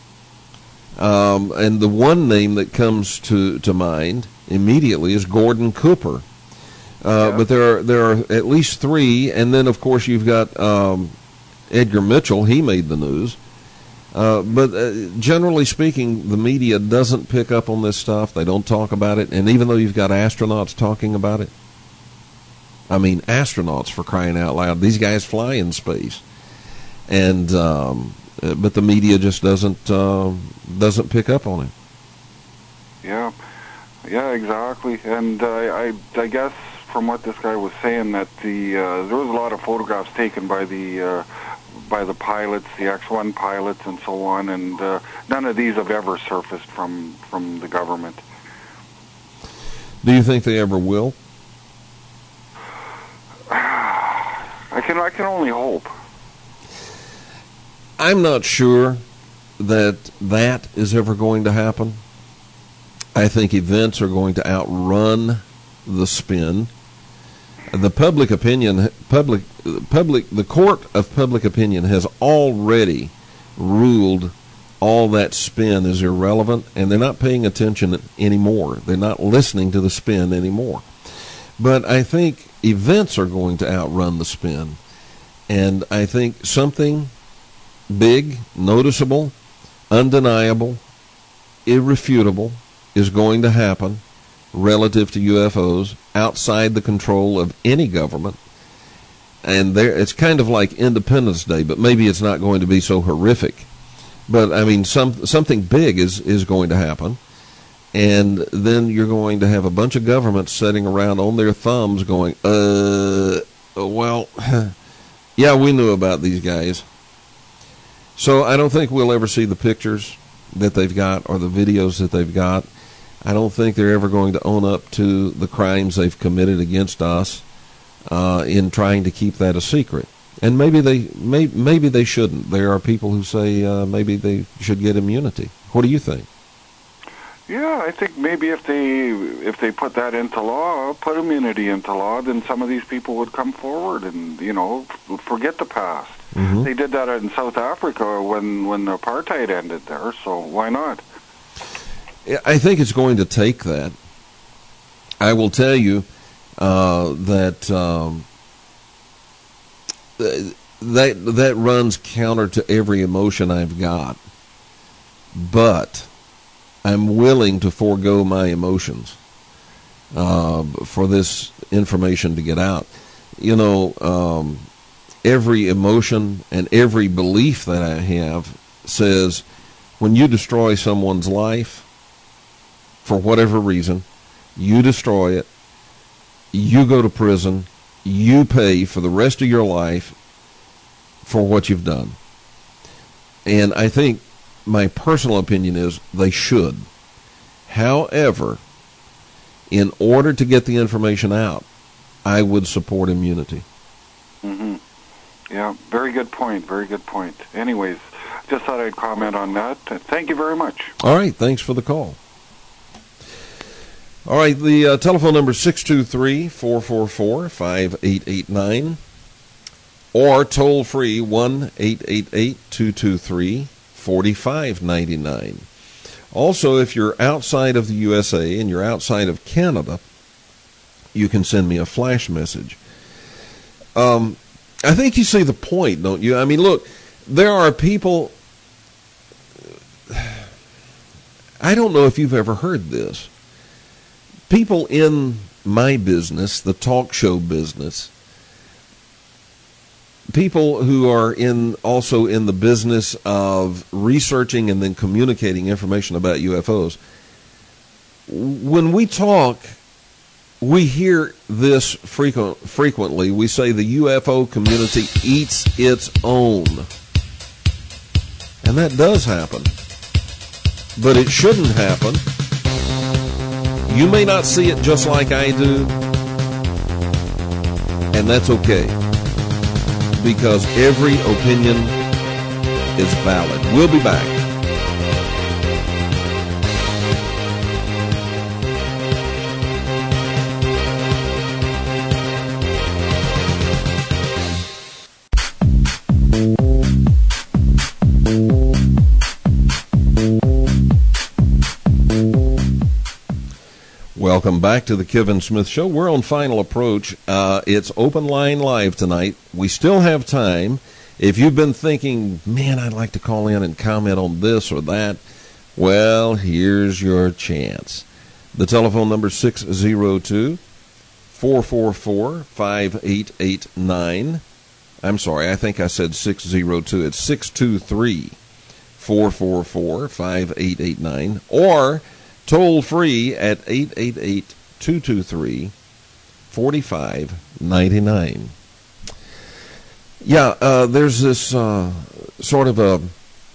Um, and the one name that comes to, to mind immediately is Gordon Cooper. Uh, yeah. But there are there are at least three, and then of course you've got um, Edgar Mitchell. He made the news. Uh, but uh, generally speaking, the media doesn't pick up on this stuff. They don't talk about it. And even though you've got astronauts talking about it, I mean, astronauts, for crying out loud, these guys fly in space. And um, but the media just doesn't uh, doesn't pick up on it. Yeah, yeah, exactly. And uh, I I guess from what this guy was saying that the uh, there was a lot of photographs taken by the uh, by the pilots, the X one pilots, and so on, and uh, none of these have ever surfaced from, from the government. Do you think they ever will? I can I can only hope. I'm not sure that that is ever going to happen. I think events are going to outrun the spin. The public opinion, public, public, the court of public opinion has already ruled all that spin is irrelevant, and they're not paying attention anymore. They're not listening to the spin anymore. But I think events are going to outrun the spin, and I think something big, noticeable, undeniable, irrefutable is going to happen relative to U F Os outside the control of any government. And there, it's kind of like Independence Day, but maybe it's not going to be so horrific. But I mean, some something big is, is going to happen, And then you're going to have a bunch of governments sitting around on their thumbs going, uh, well, yeah, we knew about these guys. So I don't think we'll ever see the pictures that they've got or the videos that they've got. I don't think they're ever going to own up to the crimes they've committed against us uh, in trying to keep that a secret. And maybe they may, maybe they shouldn't. There are people who say uh, maybe they should get immunity. What do you think? Yeah, I think maybe if they if they put that into law, put immunity into law, then some of these people would come forward and, you know, forget the past. Mm-hmm. They did that in South Africa when, when apartheid ended there, so why not? I think it's going to take that. I will tell you uh, that um, that that runs counter to every emotion I've got, but I'm willing to forego my emotions uh, for this information to get out. You know, um, every emotion and every belief that I have says when you destroy someone's life, for whatever reason, you destroy it, you go to prison, you pay for the rest of your life for what you've done. And I think my personal opinion is they should. However, in order to get the information out, I would support immunity. Mm-hmm. Yeah, very good point, very good point. Anyways, just thought I'd comment on that. Thank you very much. All right, thanks for the call. All right, the uh, telephone number is six two three, four four four, five eight eight nine or toll-free one eight eight eight, two two three, four five nine nine. Also, if you're outside of the U S A and you're outside of Canada, you can send me a flash message. Um, I think you see the point, don't you? I mean, look, there are people... I don't know if you've ever heard this. People in my business, the talk show business, people who are in also in the business of researching and then communicating information about U F Os, when we talk, we hear this frequent, frequently. We say the U F O community eats its own. And that does happen. But it shouldn't happen. You may not see it just like I do, and that's okay, because every opinion is valid. We'll be back. Welcome back to the Kevin Smith Show. We're on Final Approach. Uh, it's Open Line Live tonight. We still have time. If you've been thinking, man, I'd like to call in and comment on this or that, well, here's your chance. The telephone number is six zero two, four four four, five eight eight nine. I'm sorry, I think I said six zero two. It's six two three, four four four, five eight eight nine. Or toll free at eight eight eight, two two three, four five nine nine. Yeah, uh, there's this uh, sort of a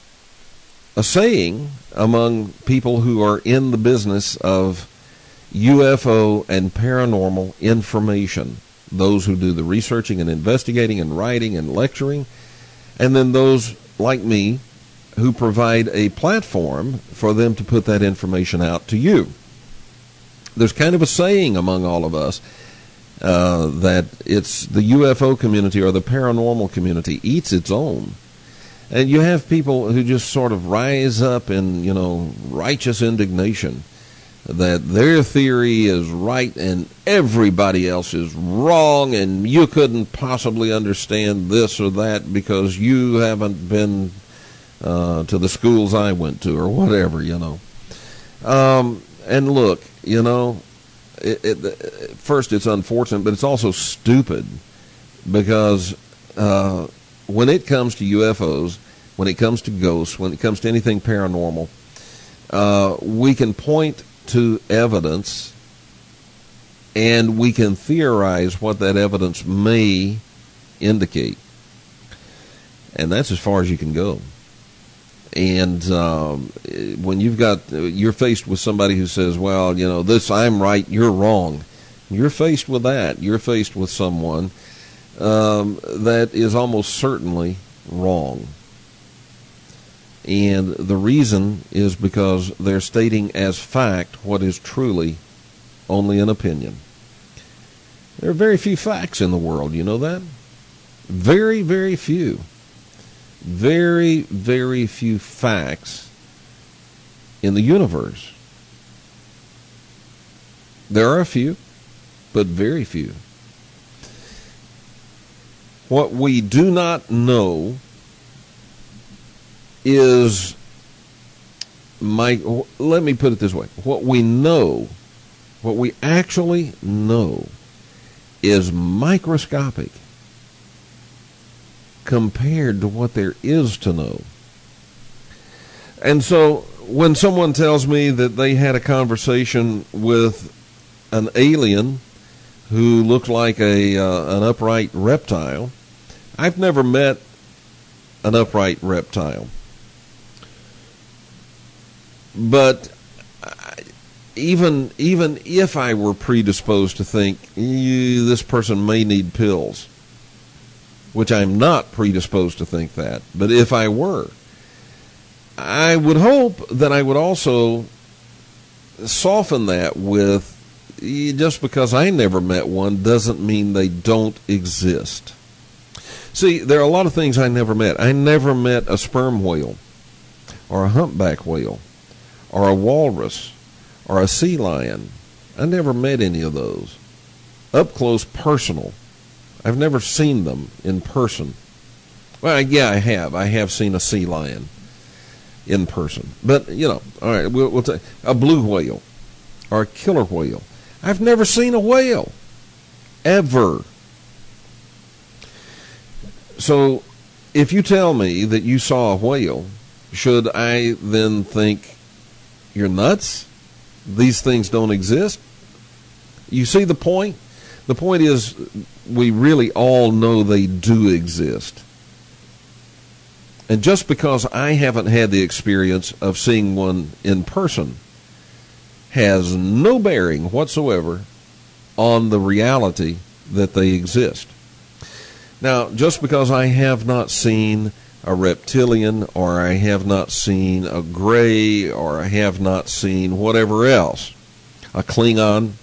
a saying among people who are in the business of U F O and paranormal information. Those who do the researching and investigating and writing and lecturing, and then those like me who provide a platform for them to put that information out to you. There's kind of a saying among all of us uh, that it's the U F O community or the paranormal community eats its own. And you have people who just sort of rise up in, you know, righteous indignation that their theory is right and everybody else is wrong, and you couldn't possibly understand this or that because you haven't been Uh, to the schools I went to, or whatever, you know. Um, and look, you know, it, it, it, first it's unfortunate, but it's also stupid, because uh, when it comes to U F Os, when it comes to ghosts, when it comes to anything paranormal, uh, we can point to evidence, and we can theorize what that evidence may indicate. And that's as far as you can go. And um, when you've got, you're faced with somebody who says, well, you know, this, I'm right, you're wrong. You're faced with that. You're faced with someone um, that is almost certainly wrong. And the reason is because they're stating as fact what is truly only an opinion. There are very few facts in the world, you know that? Very, very few. Very, very few facts in the universe. There are a few, but very few. What we do not know is, my, let me put it this way. What we know, what we actually know, is microscopic compared to what there is to know. And so when someone tells me that they had a conversation with an alien who looked like a uh, an upright reptile, I've never met an upright reptile. But even even if I were predisposed to think this person may need pills, which I'm not predisposed to think that, but if I were, I would hope that I would also soften that with, just because I never met one doesn't mean they don't exist. See, there are a lot of things I never met. I never met a sperm whale, or a humpback whale, or a walrus, or a sea lion. I never met any of those. Up close, personal. I've never seen them in person. Well, yeah, I have. I have seen a sea lion in person. But, you know, all right, we'll, we'll take a blue whale or a killer whale. I've never seen a whale. Ever. So, if you tell me that you saw a whale, should I then think you're nuts? These things don't exist? You see the point? The point is, we really all know they do exist. And just because I haven't had the experience of seeing one in person has no bearing whatsoever on the reality that they exist. Now, just because I have not seen a reptilian, or I have not seen a gray, or I have not seen whatever else, a Klingon,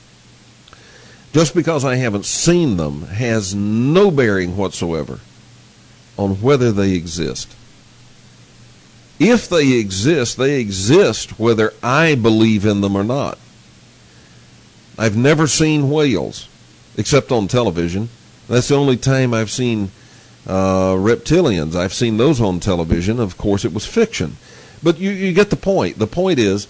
just because I haven't seen them has no bearing whatsoever on whether they exist. If they exist, they exist whether I believe in them or not. I've never seen whales, except on television. That's the only time I've seen uh, reptilians. I've seen those on television. Of course, it was fiction. But you, you get the point. The point is,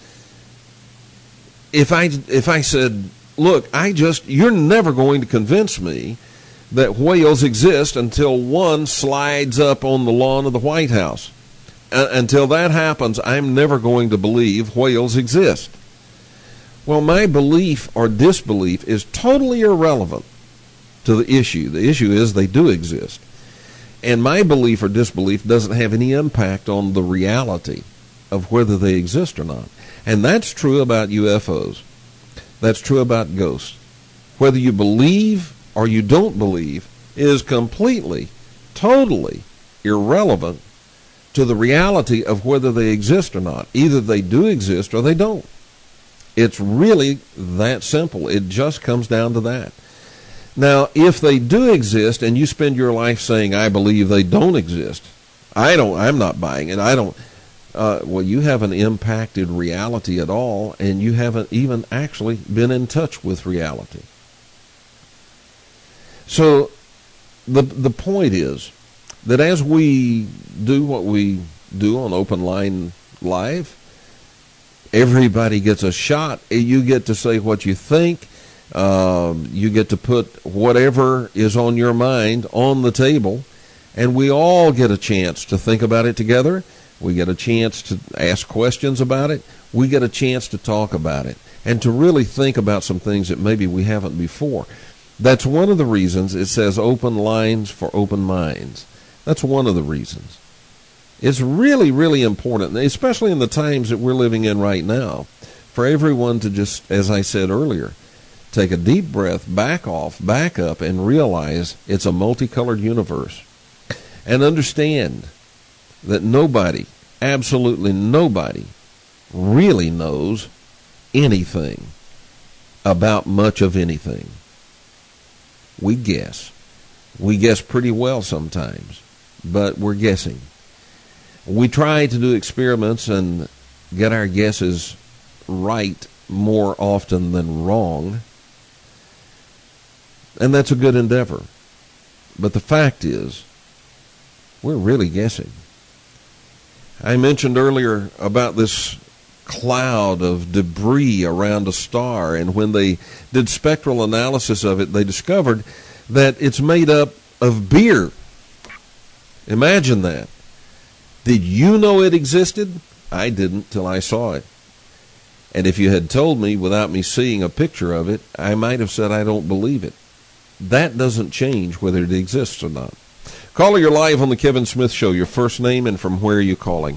if I if I said, look, I just, you're never going to convince me that whales exist until one slides up on the lawn of the White House. Uh, until that happens, I'm never going to believe whales exist. Well, my belief or disbelief is totally irrelevant to the issue. The issue is they do exist. And my belief or disbelief doesn't have any impact on the reality of whether they exist or not. And that's true about U F Os. That's true about ghosts. Whether you believe or you don't believe is completely, totally irrelevant to the reality of whether they exist or not. Either they do exist or they don't. It's really that simple. It just comes down to that. Now, if they do exist and you spend your life saying, I believe they don't exist, I don't, I'm not buying it, I don't, Uh, well, you haven't impacted reality at all, and you haven't even actually been in touch with reality. So the the point is that as we do what we do on Open Line Live, everybody gets a shot. You get to say what you think. Um, you get to put whatever is on your mind on the table, and we all get a chance to think about it together. We get a chance to ask questions about it. we get a chance to talk about it and to really think about some things that maybe we haven't before. That's one of the reasons it says open lines for open minds. That's one of the reasons. It's really, really important, especially in the times that we're living in right now, for everyone to just, as I said earlier, take a deep breath, back off, back up, and realize it's a multicolored universe. And understand that nobody, absolutely nobody, really knows anything about much of anything. We guess. We guess pretty well sometimes, but we're guessing. We try to do experiments and get our guesses right more often than wrong, and that's a good endeavor. But the fact is, we're really guessing. I mentioned earlier about this cloud of debris around a star, and when they did spectral analysis of it, they discovered that it's made up of beer. Imagine that. Did you know it existed? I didn't till I saw it. And if you had told me without me seeing a picture of it, I might have said I don't believe it. That doesn't change whether it exists or not. Caller, you're live on the Kevin Smith Show. Your first name and from where are you calling?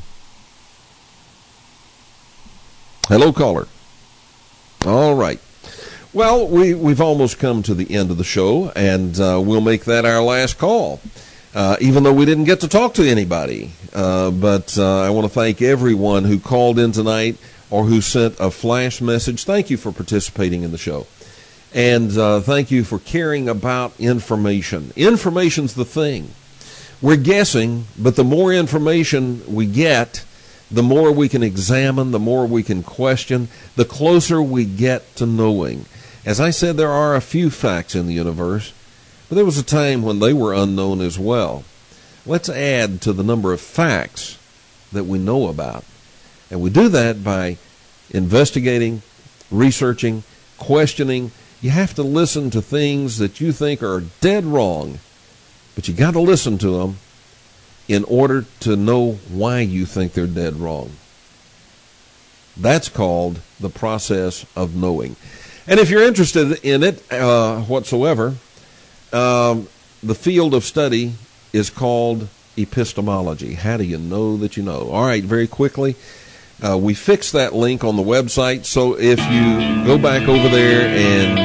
Hello, caller. All right. Well, we, we've almost come to the end of the show, and uh, we'll make that our last call, uh, even though we didn't get to talk to anybody. Uh, but uh, I want to thank everyone who called in tonight or who sent a flash message. Thank you for participating in the show. And uh, thank you for caring about information. Information's the thing. We're guessing, but the more information we get, the more we can examine, the more we can question, the closer we get to knowing. As I said, there are a few facts in the universe, but there was a time when they were unknown as well. Let's add to the number of facts that we know about. And we do that by investigating, researching, questioning. You have to listen to things that you think are dead wrong, but you got to listen to them in order to know why you think they're dead wrong. That's called the process of knowing. And if you're interested in it uh, whatsoever, um, the field of study is called epistemology. How do you know that you know? All right, very quickly, uh, we fixed that link on the website, so if you go back over there and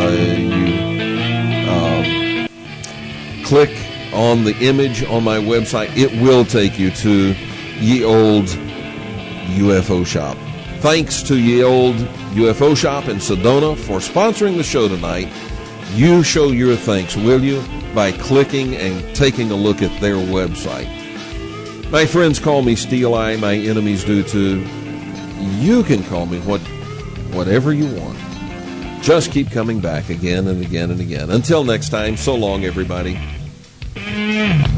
uh, you uh, click on the image on my website, it will take you to Ye Old U F O Shop. Thanks to Ye Old U F O Shop in Sedona for sponsoring the show tonight. You show your thanks, will you, by clicking and taking a look at their website. My friends call me Steel Eye. My enemies do too. You can call me what, whatever you want. Just keep coming back again and again and again. Until next time, so long, everybody.